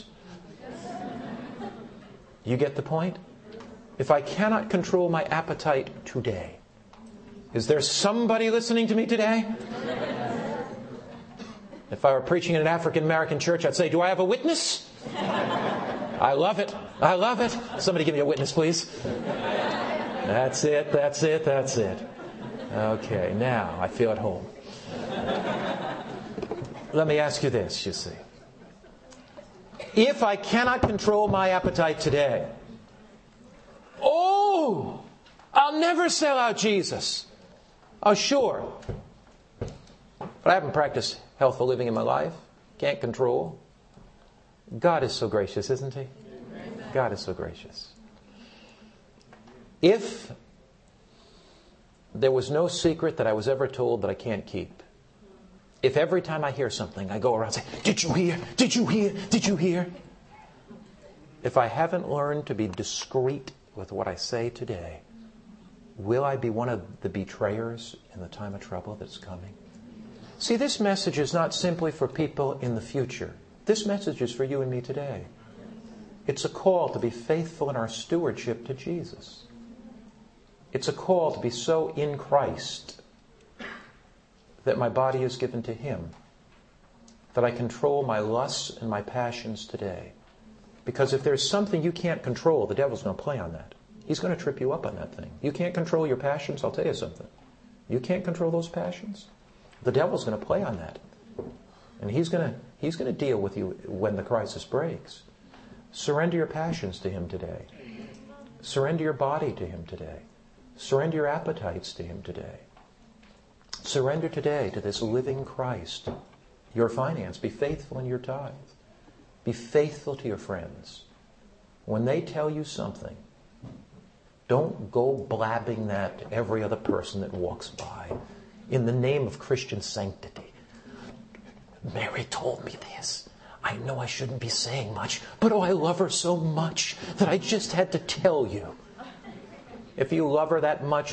You get the point? If I cannot control my appetite today, is there somebody listening to me today? If I were preaching in an African American church, I'd say, do I have a witness? I love it. I love it. Somebody give me a witness, please. That's it. That's it. That's it. Okay, now I feel at home. Let me ask you this, you see. If I cannot control my appetite today, oh, I'll never sell out Jesus. Oh, sure. But I haven't practiced healthful living in my life. Can't control. God is so gracious, isn't He? God is so gracious. If there was no secret that I was ever told that I can't keep, if every time I hear something, I go around and say, did you hear? Did you hear? Did you hear? If I haven't learned to be discreet with what I say today, will I be one of the betrayers in the time of trouble that's coming? See, this message is not simply for people in the future. This message is for you and me today. It's a call to be faithful in our stewardship to Jesus. It's a call to be so in Christ that my body is given to Him, that I control my lusts and my passions today. Because if there's something you can't control, the devil's going to play on that. He's going to trip you up on that thing. You can't control your passions, I'll tell you something. You can't control those passions. The devil's going to play on that. And he's going to, he's going to deal with you when the crisis breaks. Surrender your passions to Him today. Surrender your body to Him today. Surrender your appetites to Him today. Surrender today to this living Christ. Your finance. Be faithful in your tithe. Be faithful to your friends. When they tell you something, don't go blabbing that to every other person that walks by in the name of Christian sanctity. Mary told me this. I know I shouldn't be saying much, but oh, I love her so much that I just had to tell you. If you love her that much,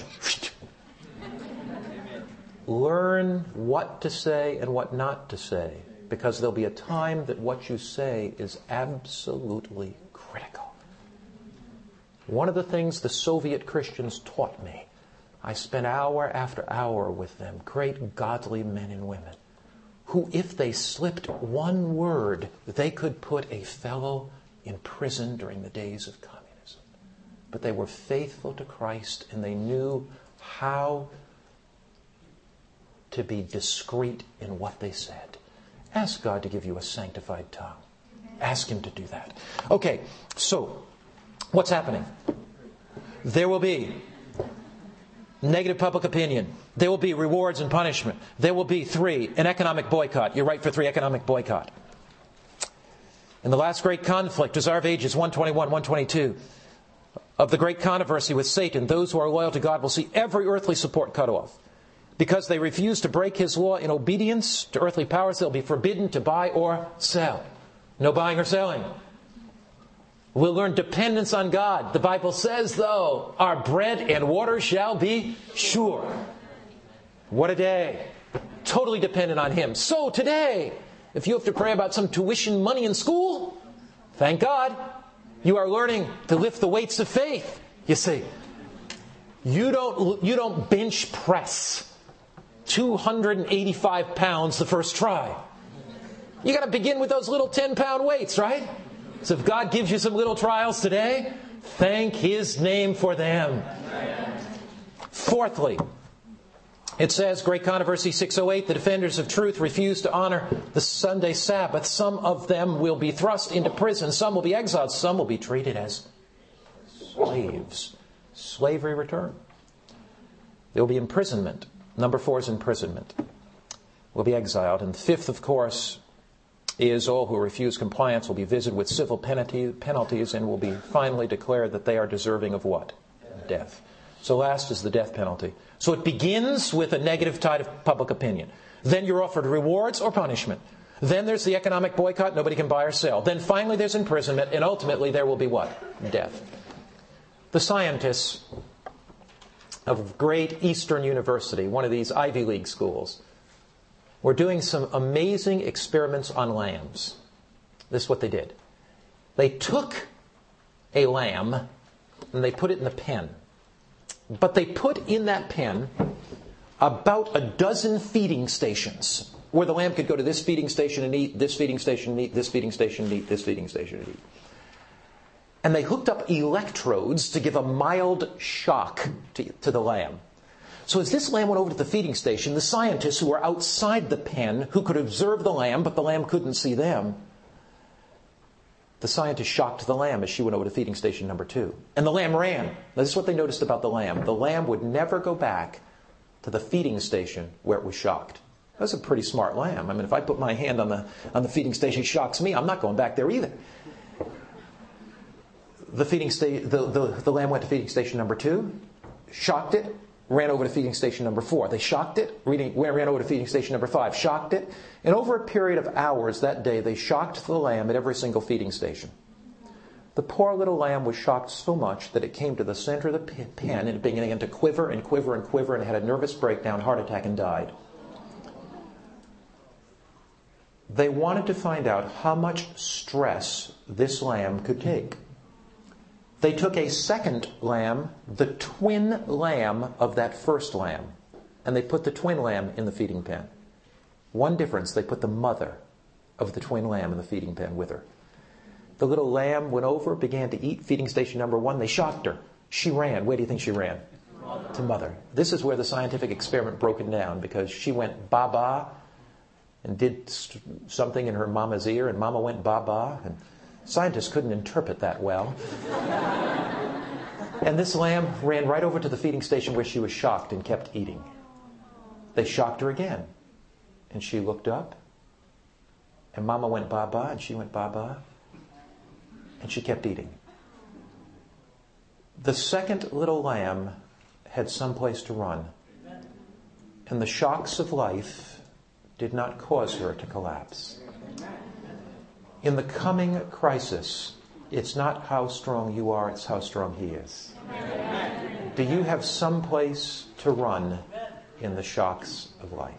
learn what to say and what not to say, because there'll be a time that what you say is absolutely critical. One of the things the Soviet Christians taught me, I spent hour after hour with them, great godly men and women, who, if they slipped one word, they could put a fellow in prison during the days of communism. But they were faithful to Christ, and they knew how to be discreet in what they said. Ask God to give you a sanctified tongue. Ask Him to do that. Okay, so what's happening? There will be negative public opinion. There will be rewards and punishment. There will be, three, an economic boycott. You're right for three, economic boycott. In the last great conflict, Desire of Ages one twenty-one, one twenty-two, of the great controversy with Satan, those who are loyal to God will see every earthly support cut off. Because they refuse to break His law in obedience to earthly powers, they'll be forbidden to buy or sell. No buying or selling. We'll learn dependence on God. The Bible says, though, our bread and water shall be sure. What a day. Totally dependent on Him. So today, if you have to pray about some tuition money in school, thank God, you are learning to lift the weights of faith. You see, you don't, you don't bench press two hundred eighty-five pounds the first try. You got to begin with those little ten pound weights, right? So if God gives you some little trials today, thank His name for them. Fourthly, it says, Great Controversy six oh eight, the defenders of truth refuse to honor the Sunday Sabbath. Some of them will be thrust into prison. Some will be exiled. Some will be treated as slaves. Slavery return. There will be imprisonment. Number four is imprisonment. Will be exiled. And fifth, of course, is all who refuse compliance will be visited with civil penalty, penalties and will be finally declared that they are deserving of what? Death. So last is the death penalty. So it begins with a negative tide of public opinion. Then you're offered rewards or punishment. Then there's the economic boycott, nobody can buy or sell. Then finally there's imprisonment, and ultimately there will be what? Death. The scientists of great Eastern University, one of these Ivy League schools, were doing some amazing experiments on lambs. This is what they did. They took a lamb and they put it in the pen. But they put in that pen about a dozen feeding stations where the lamb could go to this feeding station and eat, this feeding station and eat, this feeding station and eat, this feeding station and eat. And they hooked up electrodes to give a mild shock to, to the lamb. So as this lamb went over to the feeding station, the scientists who were outside the pen, who could observe the lamb, but the lamb couldn't see them, the scientists shocked the lamb as she went over to feeding station number two. And the lamb ran. Now, this is what they noticed about the lamb. The lamb would never go back to the feeding station where it was shocked. That's a pretty smart lamb. I mean, if I put my hand on the, on the feeding station, it shocks me, I'm not going back there either. The, feeding sta- the, the, the lamb went to feeding station number two, shocked it, ran over to feeding station number four. They shocked it, reading, ran over to feeding station number five, shocked it. And over a period of hours that day, they shocked the lamb at every single feeding station. The poor little lamb was shocked so much that it came to the center of the pen and it began to quiver and quiver and quiver and had a nervous breakdown, heart attack, and died. They wanted to find out how much stress this lamb could take. They took a second lamb, the twin lamb of that first lamb, and they put the twin lamb in the feeding pen. One difference, they put the mother of the twin lamb in the feeding pen with her. The little lamb went over, began to eat, feeding station number one. They shocked her. She ran. Where do you think she ran? Mother. To mother. This is where the scientific experiment broken down, because she went ba-ba and did st- something in her mama's ear, and mama went ba-ba, and scientists couldn't interpret that well. And this lamb ran right over to the feeding station where she was shocked and kept eating. They shocked her again. And she looked up. And mama went ba-ba and she went ba-ba. And she kept eating. The second little lamb had someplace to run. And the shocks of life did not cause her to collapse. In the coming crisis, it's not how strong you are, it's how strong He is. Do you have some place to run in the shocks of life?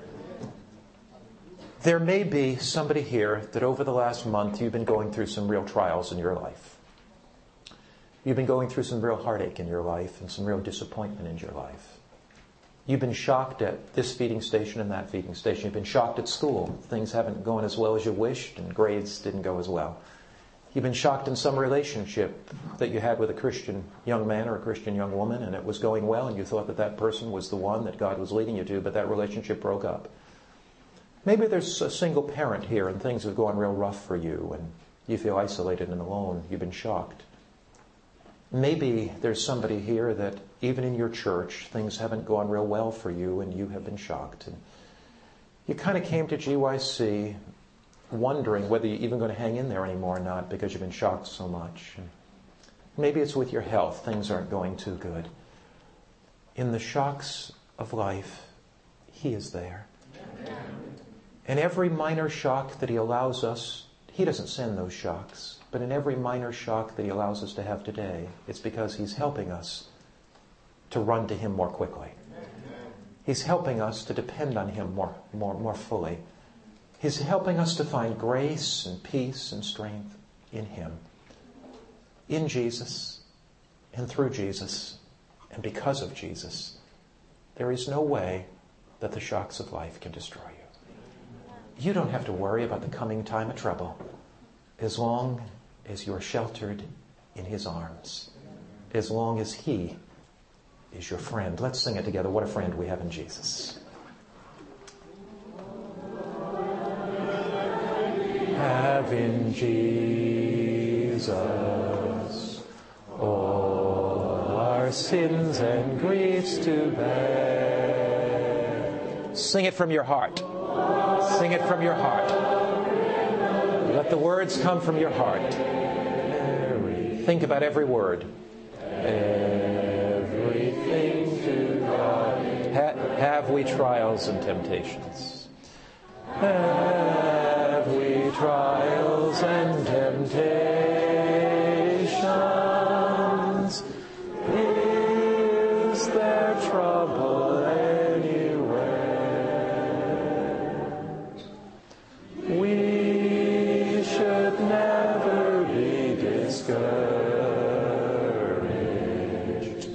There may be somebody here that over the last month you've been going through some real trials in your life. You've been going through some real heartache in your life and some real disappointment in your life. You've been shocked at this feeding station and that feeding station. You've been shocked at school. Things haven't gone as well as you wished and grades didn't go as well. You've been shocked in some relationship that you had with a Christian young man or a Christian young woman, and it was going well and you thought that that person was the one that God was leading you to, but that relationship broke up. Maybe there's a single parent here and things have gone real rough for you and you feel isolated and alone. You've been shocked. Maybe there's somebody here that even in your church, things haven't gone real well for you and you have been shocked. And you kind of came to G Y C wondering whether you're even going to hang in there anymore or not because you've been shocked so much. And maybe it's with your health. Things aren't going too good. In the shocks of life, He is there. And every minor shock that He allows us, He doesn't send those shocks, but in every minor shock that He allows us to have today, it's because He's helping us to run to Him more quickly. He's helping us to depend on Him more, more, more fully. He's helping us to find grace and peace and strength in Him. In Jesus and through Jesus and because of Jesus, there is no way that the shocks of life can destroy you. You don't have to worry about the coming time of trouble as long as you are sheltered in His arms, as long as He is your friend. Let's sing it together. What a friend we have in Jesus. Have in Jesus all our sins and griefs to bear. Sing it from your heart. Sing it from your heart. Let the words come from your heart. Think about every word. Everything to God. Ha- have we trials and temptations? Have we trials and temptations? Is there trouble anywhere? We should never be discouraged.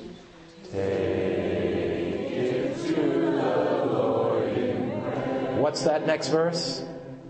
Take it to the Lord in prayer. What's that next verse?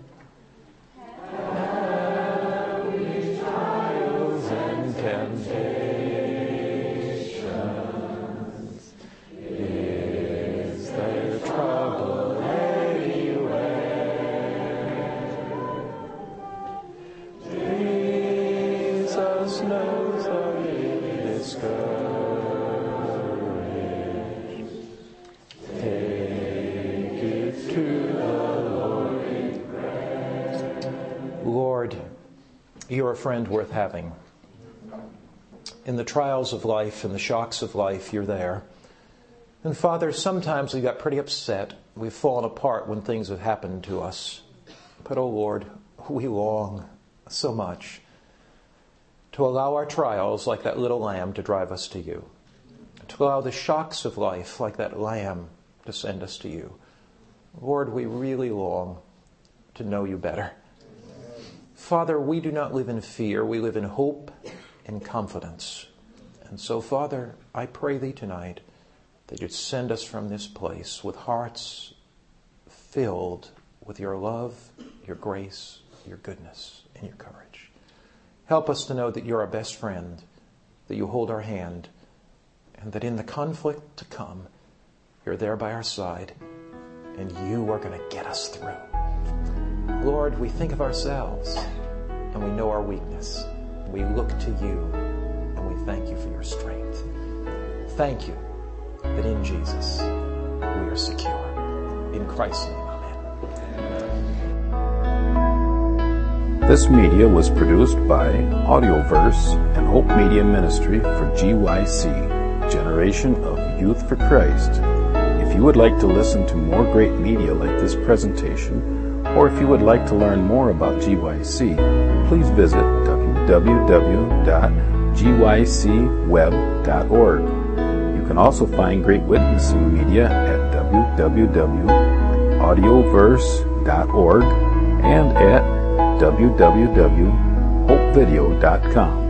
You're a friend worth having. In the trials of life and the shocks of life, you're there. And Father, sometimes we got pretty upset. We've fallen apart when things have happened to us. But, oh Lord, we long so much to allow our trials, like that little lamb, to drive us to you. To allow the shocks of life, like that lamb, to send us to you. Lord, we really long to know you better. Father, we do not live in fear. We live in hope and confidence. And so, Father, I pray Thee tonight that You'd send us from this place with hearts filled with Your love, Your grace, Your goodness, and Your courage. Help us to know that You're our best friend, that You hold our hand, and that in the conflict to come, You're there by our side, and You are going to get us through. Lord, we think of ourselves, and we know our weakness. We look to You, and we thank You for Your strength. Thank You that in Jesus we are secure. In Christ's name, amen. This media was produced by Audioverse and Hope Media Ministry for G Y C, Generation of Youth for Christ. If you would like to listen to more great media like this presentation, or if you would like to learn more about G Y C, please visit w w w dot g y c web dot org. You can also find great witnessing media at w w w dot audioverse dot org and at w w w dot hope video dot com.